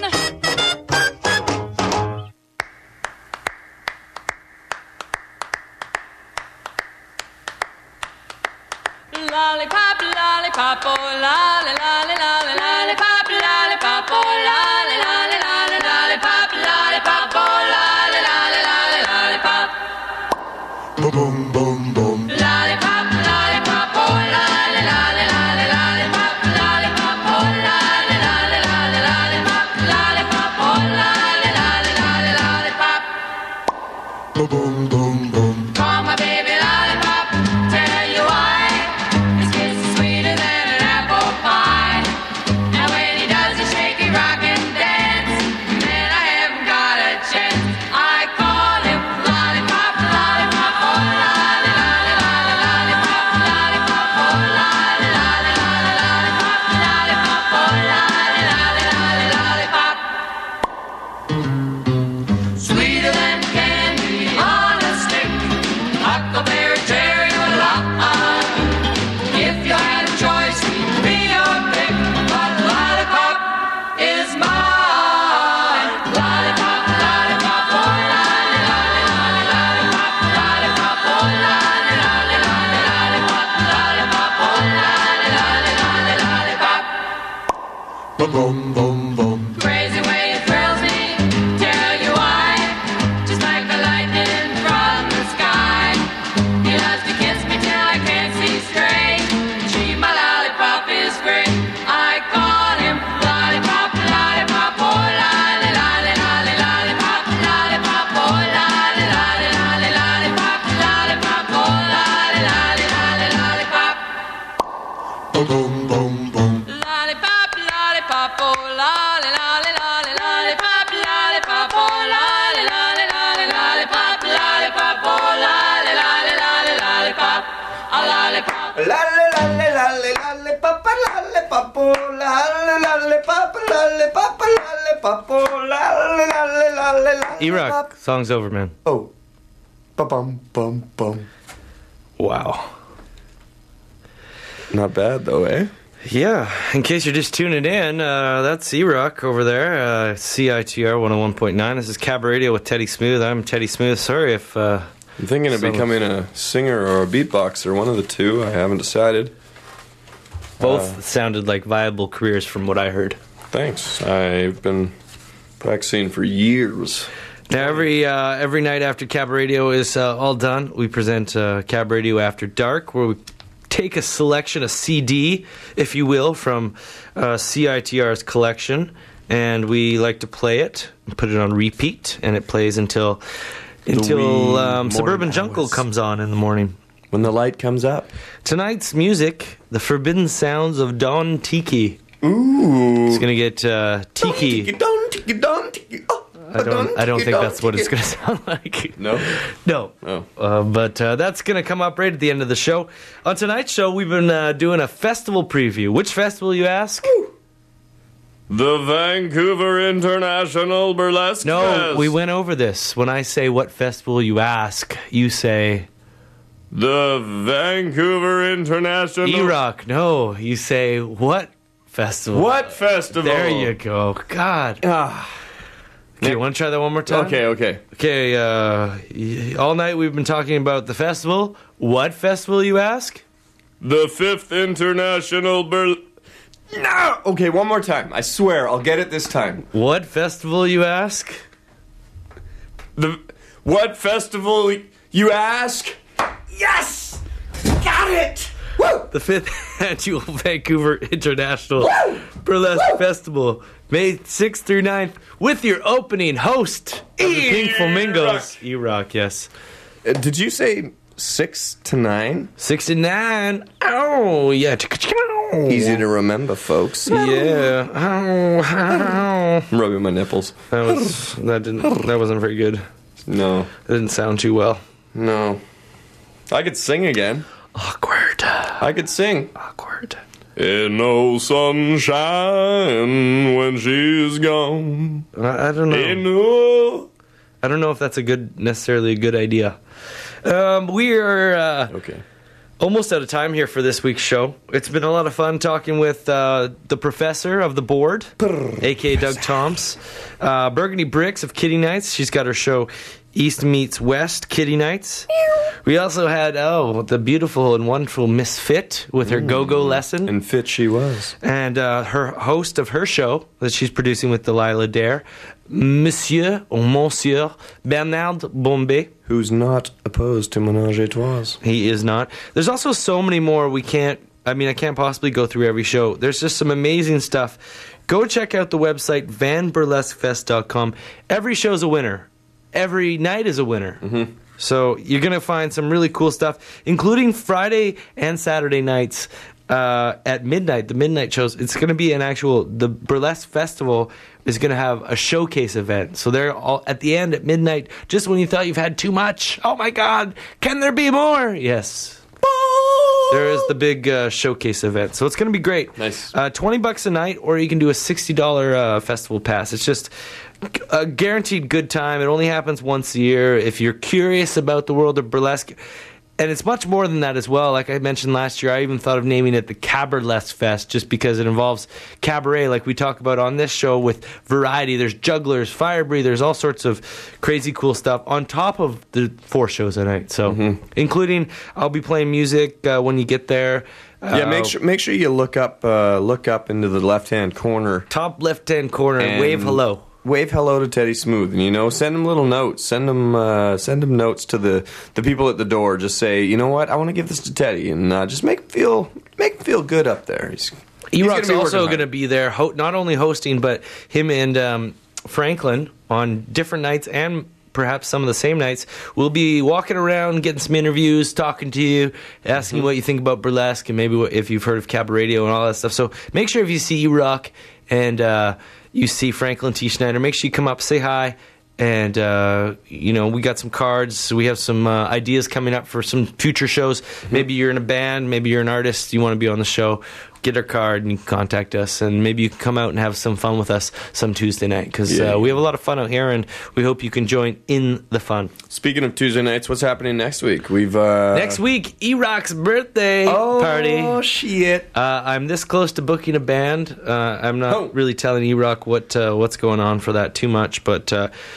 Lollipop, lollipop, oh lolly, lolly, lolly, lollipop, lollipop, oh lolly, lolly, lolly, lollipop, lollipop, oh lolly, lolly, lolly, lollipop. Boom, boom, boom, boom. Lollipop, lollipop, oh lolly, lolly, lolly, lollipop, lollipop, oh lolly, lolly, lolly, lollipop, lollipop, oh lolly, lolly, lolly, lollipop. Boom, boom, boom, boom. Call my baby lollipop, tell you why. His kiss is sweeter than an apple pie. And when he does a shaky rock and dance, man, I haven't got a chance. I call him lollipop, lollipop, oh lolly, lolly, lolly, lollipop, lollipop, oh lolly, lolly, lolly, lollipop, lollipop, oh lolly, lolly, lolly, lollipop. Sweeter than candy on a stick, huckleberry cherry with love. If you had a choice, he'd be your pick, but lollipop is mine. Lollipop, lollipop, oh lolly, lolly, lolly, lollipop, lollipop, oh lolly, lolly, lolly, lollipop, lollipop, oh lolly, lolly, lolly, lollipop. Boom, boom, boom, boom. Crazy way it thrills me, tell you why. Just like the lightning from the sky. He loves to kiss me till I can't see straight. Gee, my lollipop is great. I call him lollipop, lollipop, oh lolly, lolly, lolly, lollipop, lollipop, oh lolly, lolly, lolly, lollipop, lollipop, oh lolly, lolly, lolly, lollipop. Boom, boom, boom, boom. Lollipop, lollipop, oh lolly, lolly, lolly, lollipop, lollipop, oh lolly, lolly, lolly, lollipop, lollipop, oh lolly, lolly, lolly, lollipop, a lollipop. Lolly, lolly, lolly, lollipop, lollipop, oh, lolly, lollipop, lollipop, lollipop, oh, lolly, lolly, lolly, lollipop. E-Rock, song's over, man. Oh. Ba-bum, bum, bum. Wow. Not bad, though, eh? Yeah, in case you're just tuning in, that's E-Rock over there, CITR 101.9. This is Cab Radio with Teddy Smooth. I'm Teddy Smooth. Sorry if I'm thinking of becoming a singer or a beatboxer, one of the two. I haven't decided. Both sounded like viable careers from what I heard. Thanks. I've been practicing for years. Now, every night after Cab Radio is all done, we present Cab Radio After Dark, where we take a selection, a CD, if you will, from CITR's collection, and we like to play it and put it on repeat, and it plays until Suburban Jungle comes on in the morning. When the light comes up. Tonight's music, the Forbidden Sounds of Don Tiki. Ooh. It's going to get Tiki. Don Tiki, Don Tiki. Oh, I don't think that's what it's going to sound like. No? No. Oh. But that's going to come up right at the end of the show. On tonight's show, we've been doing a festival preview. Which festival, you ask? The Vancouver International Burlesque No, Fest. we went over this. When I say what festival you ask, you say... The Vancouver International... E-Rock. No, you say what festival? What festival? There you go. God. Okay, you want to try that one more time? Okay. All night we've been talking about the festival. What festival, you ask? The 5th International No! Okay, one more time. I swear, I'll get it this time. What festival, you ask? What festival, you ask? Yes! Got it! Woo! The 5th Annual Vancouver International Burlesque Festival, May 6th through 9th, with your opening host, of the Pink Flamingos. E-Rock, yes. Did you say 6 to 9? 6 to 9. Oh, yeah. Easy to remember, folks. Yeah. I'm rubbing my nipples. That wasn't very good. No. It didn't sound too well. No. I could sing again. Awkward. I could sing. Awkward. In no sunshine when she's gone. I don't know. I don't know if that's necessarily a good idea. We are almost out of time here for this week's show. It's been a lot of fun talking with the professor of the board, a.k.a. Doug Toms. Burgundy Bricks of Kitty Nights. She's got her show East Meets West, Kitty Nights. We also had, the beautiful and wonderful Miss Fit with her go-go lesson. And fit she was. And her host of her show that she's producing with Delilah Dare, Monsieur Bernard Bombay. Who's not opposed to Ménage à Trois. He is not. There's also so many more I can't possibly go through every show. There's just some amazing stuff. Go check out the website, vanburlesquefest.com. Every show's a winner. Every night is a winner. Mm-hmm. So you're going to find some really cool stuff, including Friday and Saturday nights at midnight, the midnight shows. It's going to be the Burlesque Festival is going to have a showcase event. So they're all at the end at midnight, just when you thought you've had too much. Oh my God, can there be more? Yes. There is the big showcase event. So it's going to be great. Nice. $20 a night, or you can do a $60 festival pass. It's just a guaranteed good time. It only happens once a year. If you're curious about the world of burlesque, and it's much more than that as well. Like I mentioned last year, I even thought of naming it the Cabaret Fest just because it involves cabaret like we talk about on this show with variety. There's jugglers, fire breathers, all sorts of crazy cool stuff on top of the 4 shows a night. So including I'll be playing music when you get there. Make sure you look up into the left-hand corner. Top left-hand corner and wave hello. Wave hello to Teddy Smooth, and send him little notes. Send him notes to the people at the door. Just say, you know what, I want to give this to Teddy, and just make him feel good up there. E-Rock's also going to be there, not only hosting, but him and Franklin on different nights and perhaps some of the same nights. We'll be walking around, getting some interviews, talking to you, asking you what you think about burlesque, and maybe if you've heard of Cab Radio and all that stuff. So make sure if you see E-Rock and you see Franklin T. Schneider, make sure you come up, say hi, and we got some cards. We have some ideas coming up for some future shows. Maybe you're in a band, maybe you're an artist, you want to be on the show. Get our card and you can contact us, and maybe you can come out and have some fun with us some Tuesday night, because we have a lot of fun out here, and we hope you can join in the fun. Speaking of Tuesday nights, what's happening next week? Next week, E-Rock's birthday party. Oh, shit. I'm this close to booking a band. I'm not really telling E-Rock what's going on for that too much, but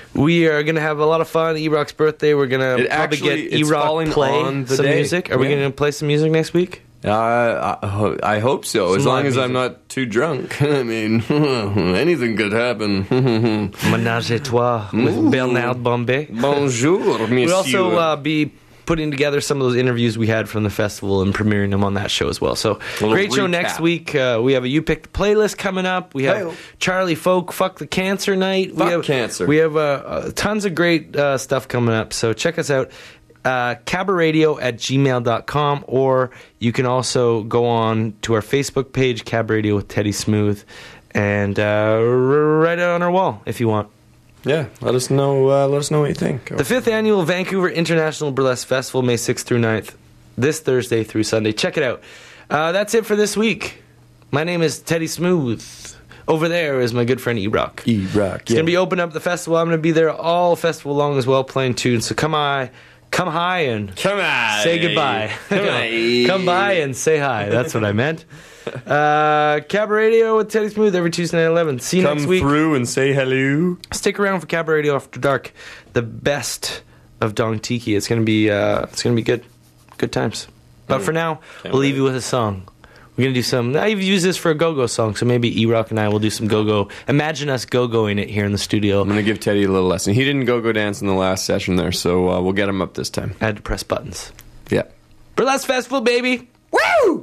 We are going to have a lot of fun. E-Rock's birthday. We're going to probably get E-Rock play some music. Are we going to play some music next week? I hope so, as long as I'm not too drunk. I mean, anything could happen. Ménage à trois with Bernard Bombay. Bonjour, monsieur. We'll also be putting together some of those interviews we had from the festival and premiering them on that show as well. So, great show next week. We have a You Pick the Playlist coming up. We have Charlie Folk, Fuck the Cancer Night. Cancer. We have tons of great stuff coming up. So, check us out. cabradio@gmail.com, or you can also go on to our Facebook page, Cab Radio with Teddy Smooth, and write it on our wall if you want. Yeah, let us know what you think. The 5th Annual Vancouver International Burlesque Festival, May 6th through 9th, this Thursday through Sunday. Check it out. That's it for this week. My name is Teddy Smooth. Over there is my good friend E-Rock. E-Rock, It's going to be opening up the festival. I'm going to be there all festival long as well, playing tunes. So come high and say goodbye. Come by and say hi. That's what I meant. Cab Radio with Teddy Smooth every Tuesday night at 11. See you next week. Come through and say hello. Stick around for Cab Radio After Dark. The best of Dong Tiki. It's gonna be good times. But for now, we'll leave you with a song. We're gonna do some. I've used this for a go-go song, so maybe E-Rock and I will do some go-go. Imagine us go-going it here in the studio. I'm gonna give Teddy a little lesson. He didn't go dance in the last session there, so we'll get him up this time. I had to press buttons. Yeah. Burlesque Festival, baby. Woo!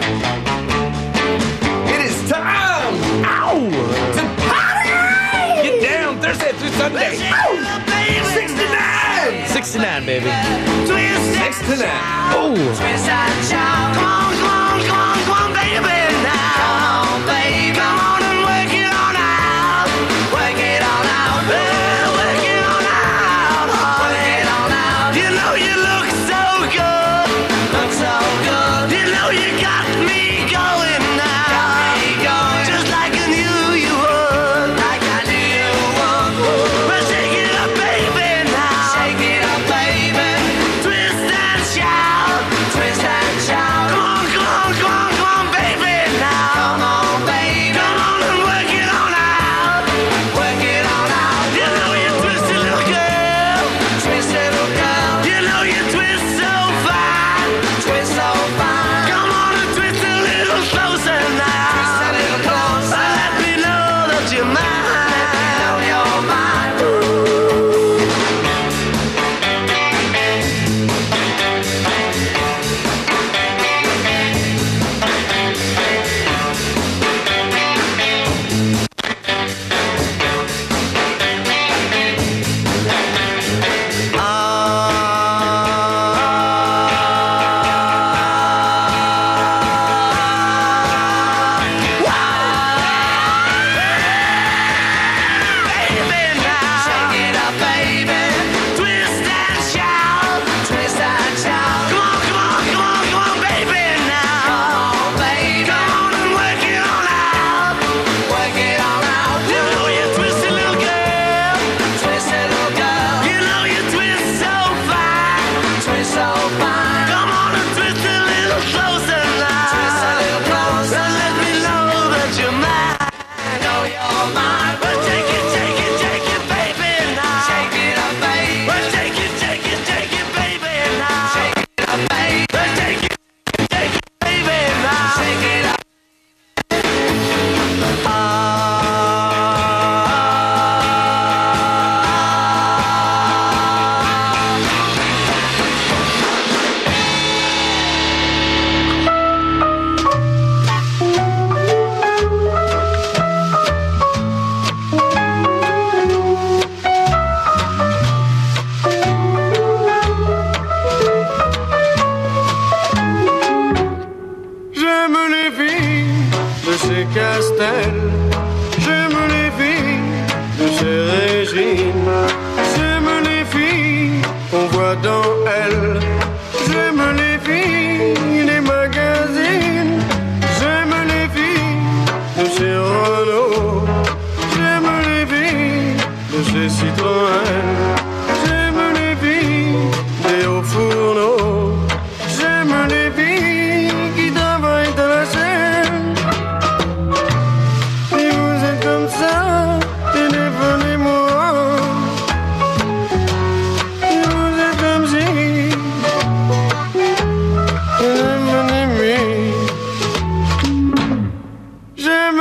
It is time! Ow! To party! Get down Thursday through Sunday. 69! 69, baby. 69. Oh!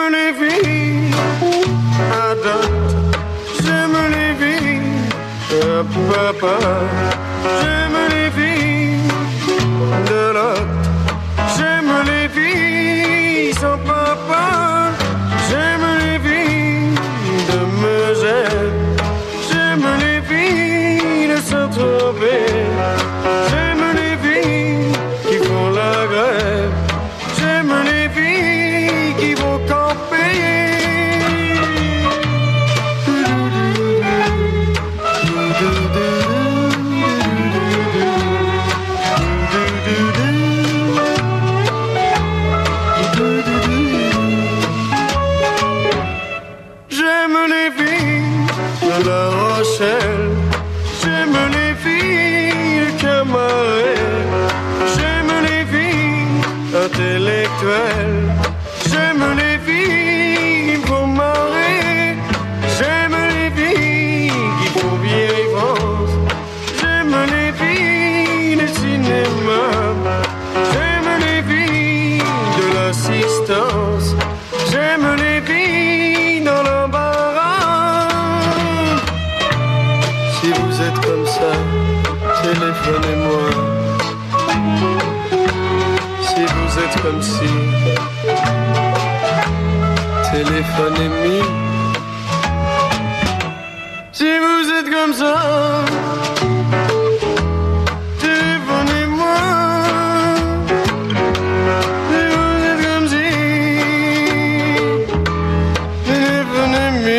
les filles à date, j'aime les filles à papa, j'aime les filles de l'autre, j'aime les filles sans papa, j'aime les filles de Megève, j'aime les filles de Saint-Tropez, j'aime les filles qui font la grève, j'aime les filles qui vont camper. J'aime les filles de La Rochelle, j'aime les filles de Camaret, j'aime les filles intellectuelles, j'aime les filles qui font marrer, j'aime les filles qui font vieille France, j'aime les filles du cinéma, j'aime les filles de l'assistance, j'aime les filles dans l'embarras. Si vous êtes comme ça, téléphonez-moi. Si vous êtes comme si, téléphonez-moi. Si vous êtes comme ça, téléphonez-moi. Si vous êtes comme si, téléphonez-moi.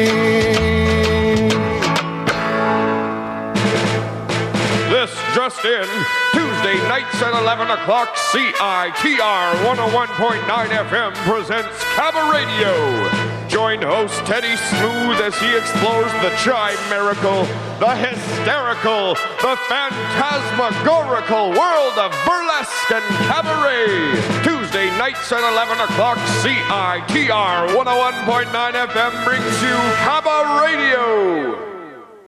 This just in, Tuesday nights at 11 o'clock, CITR 101.9 FM presents Cabba Radio. Join host Teddy Smooth as he explores the chimerical, the hysterical, the phantasmagorical world of burlesque and cabaret. Tuesday nights at 11 o'clock, CITR 101.9 FM brings you Cabba Radio.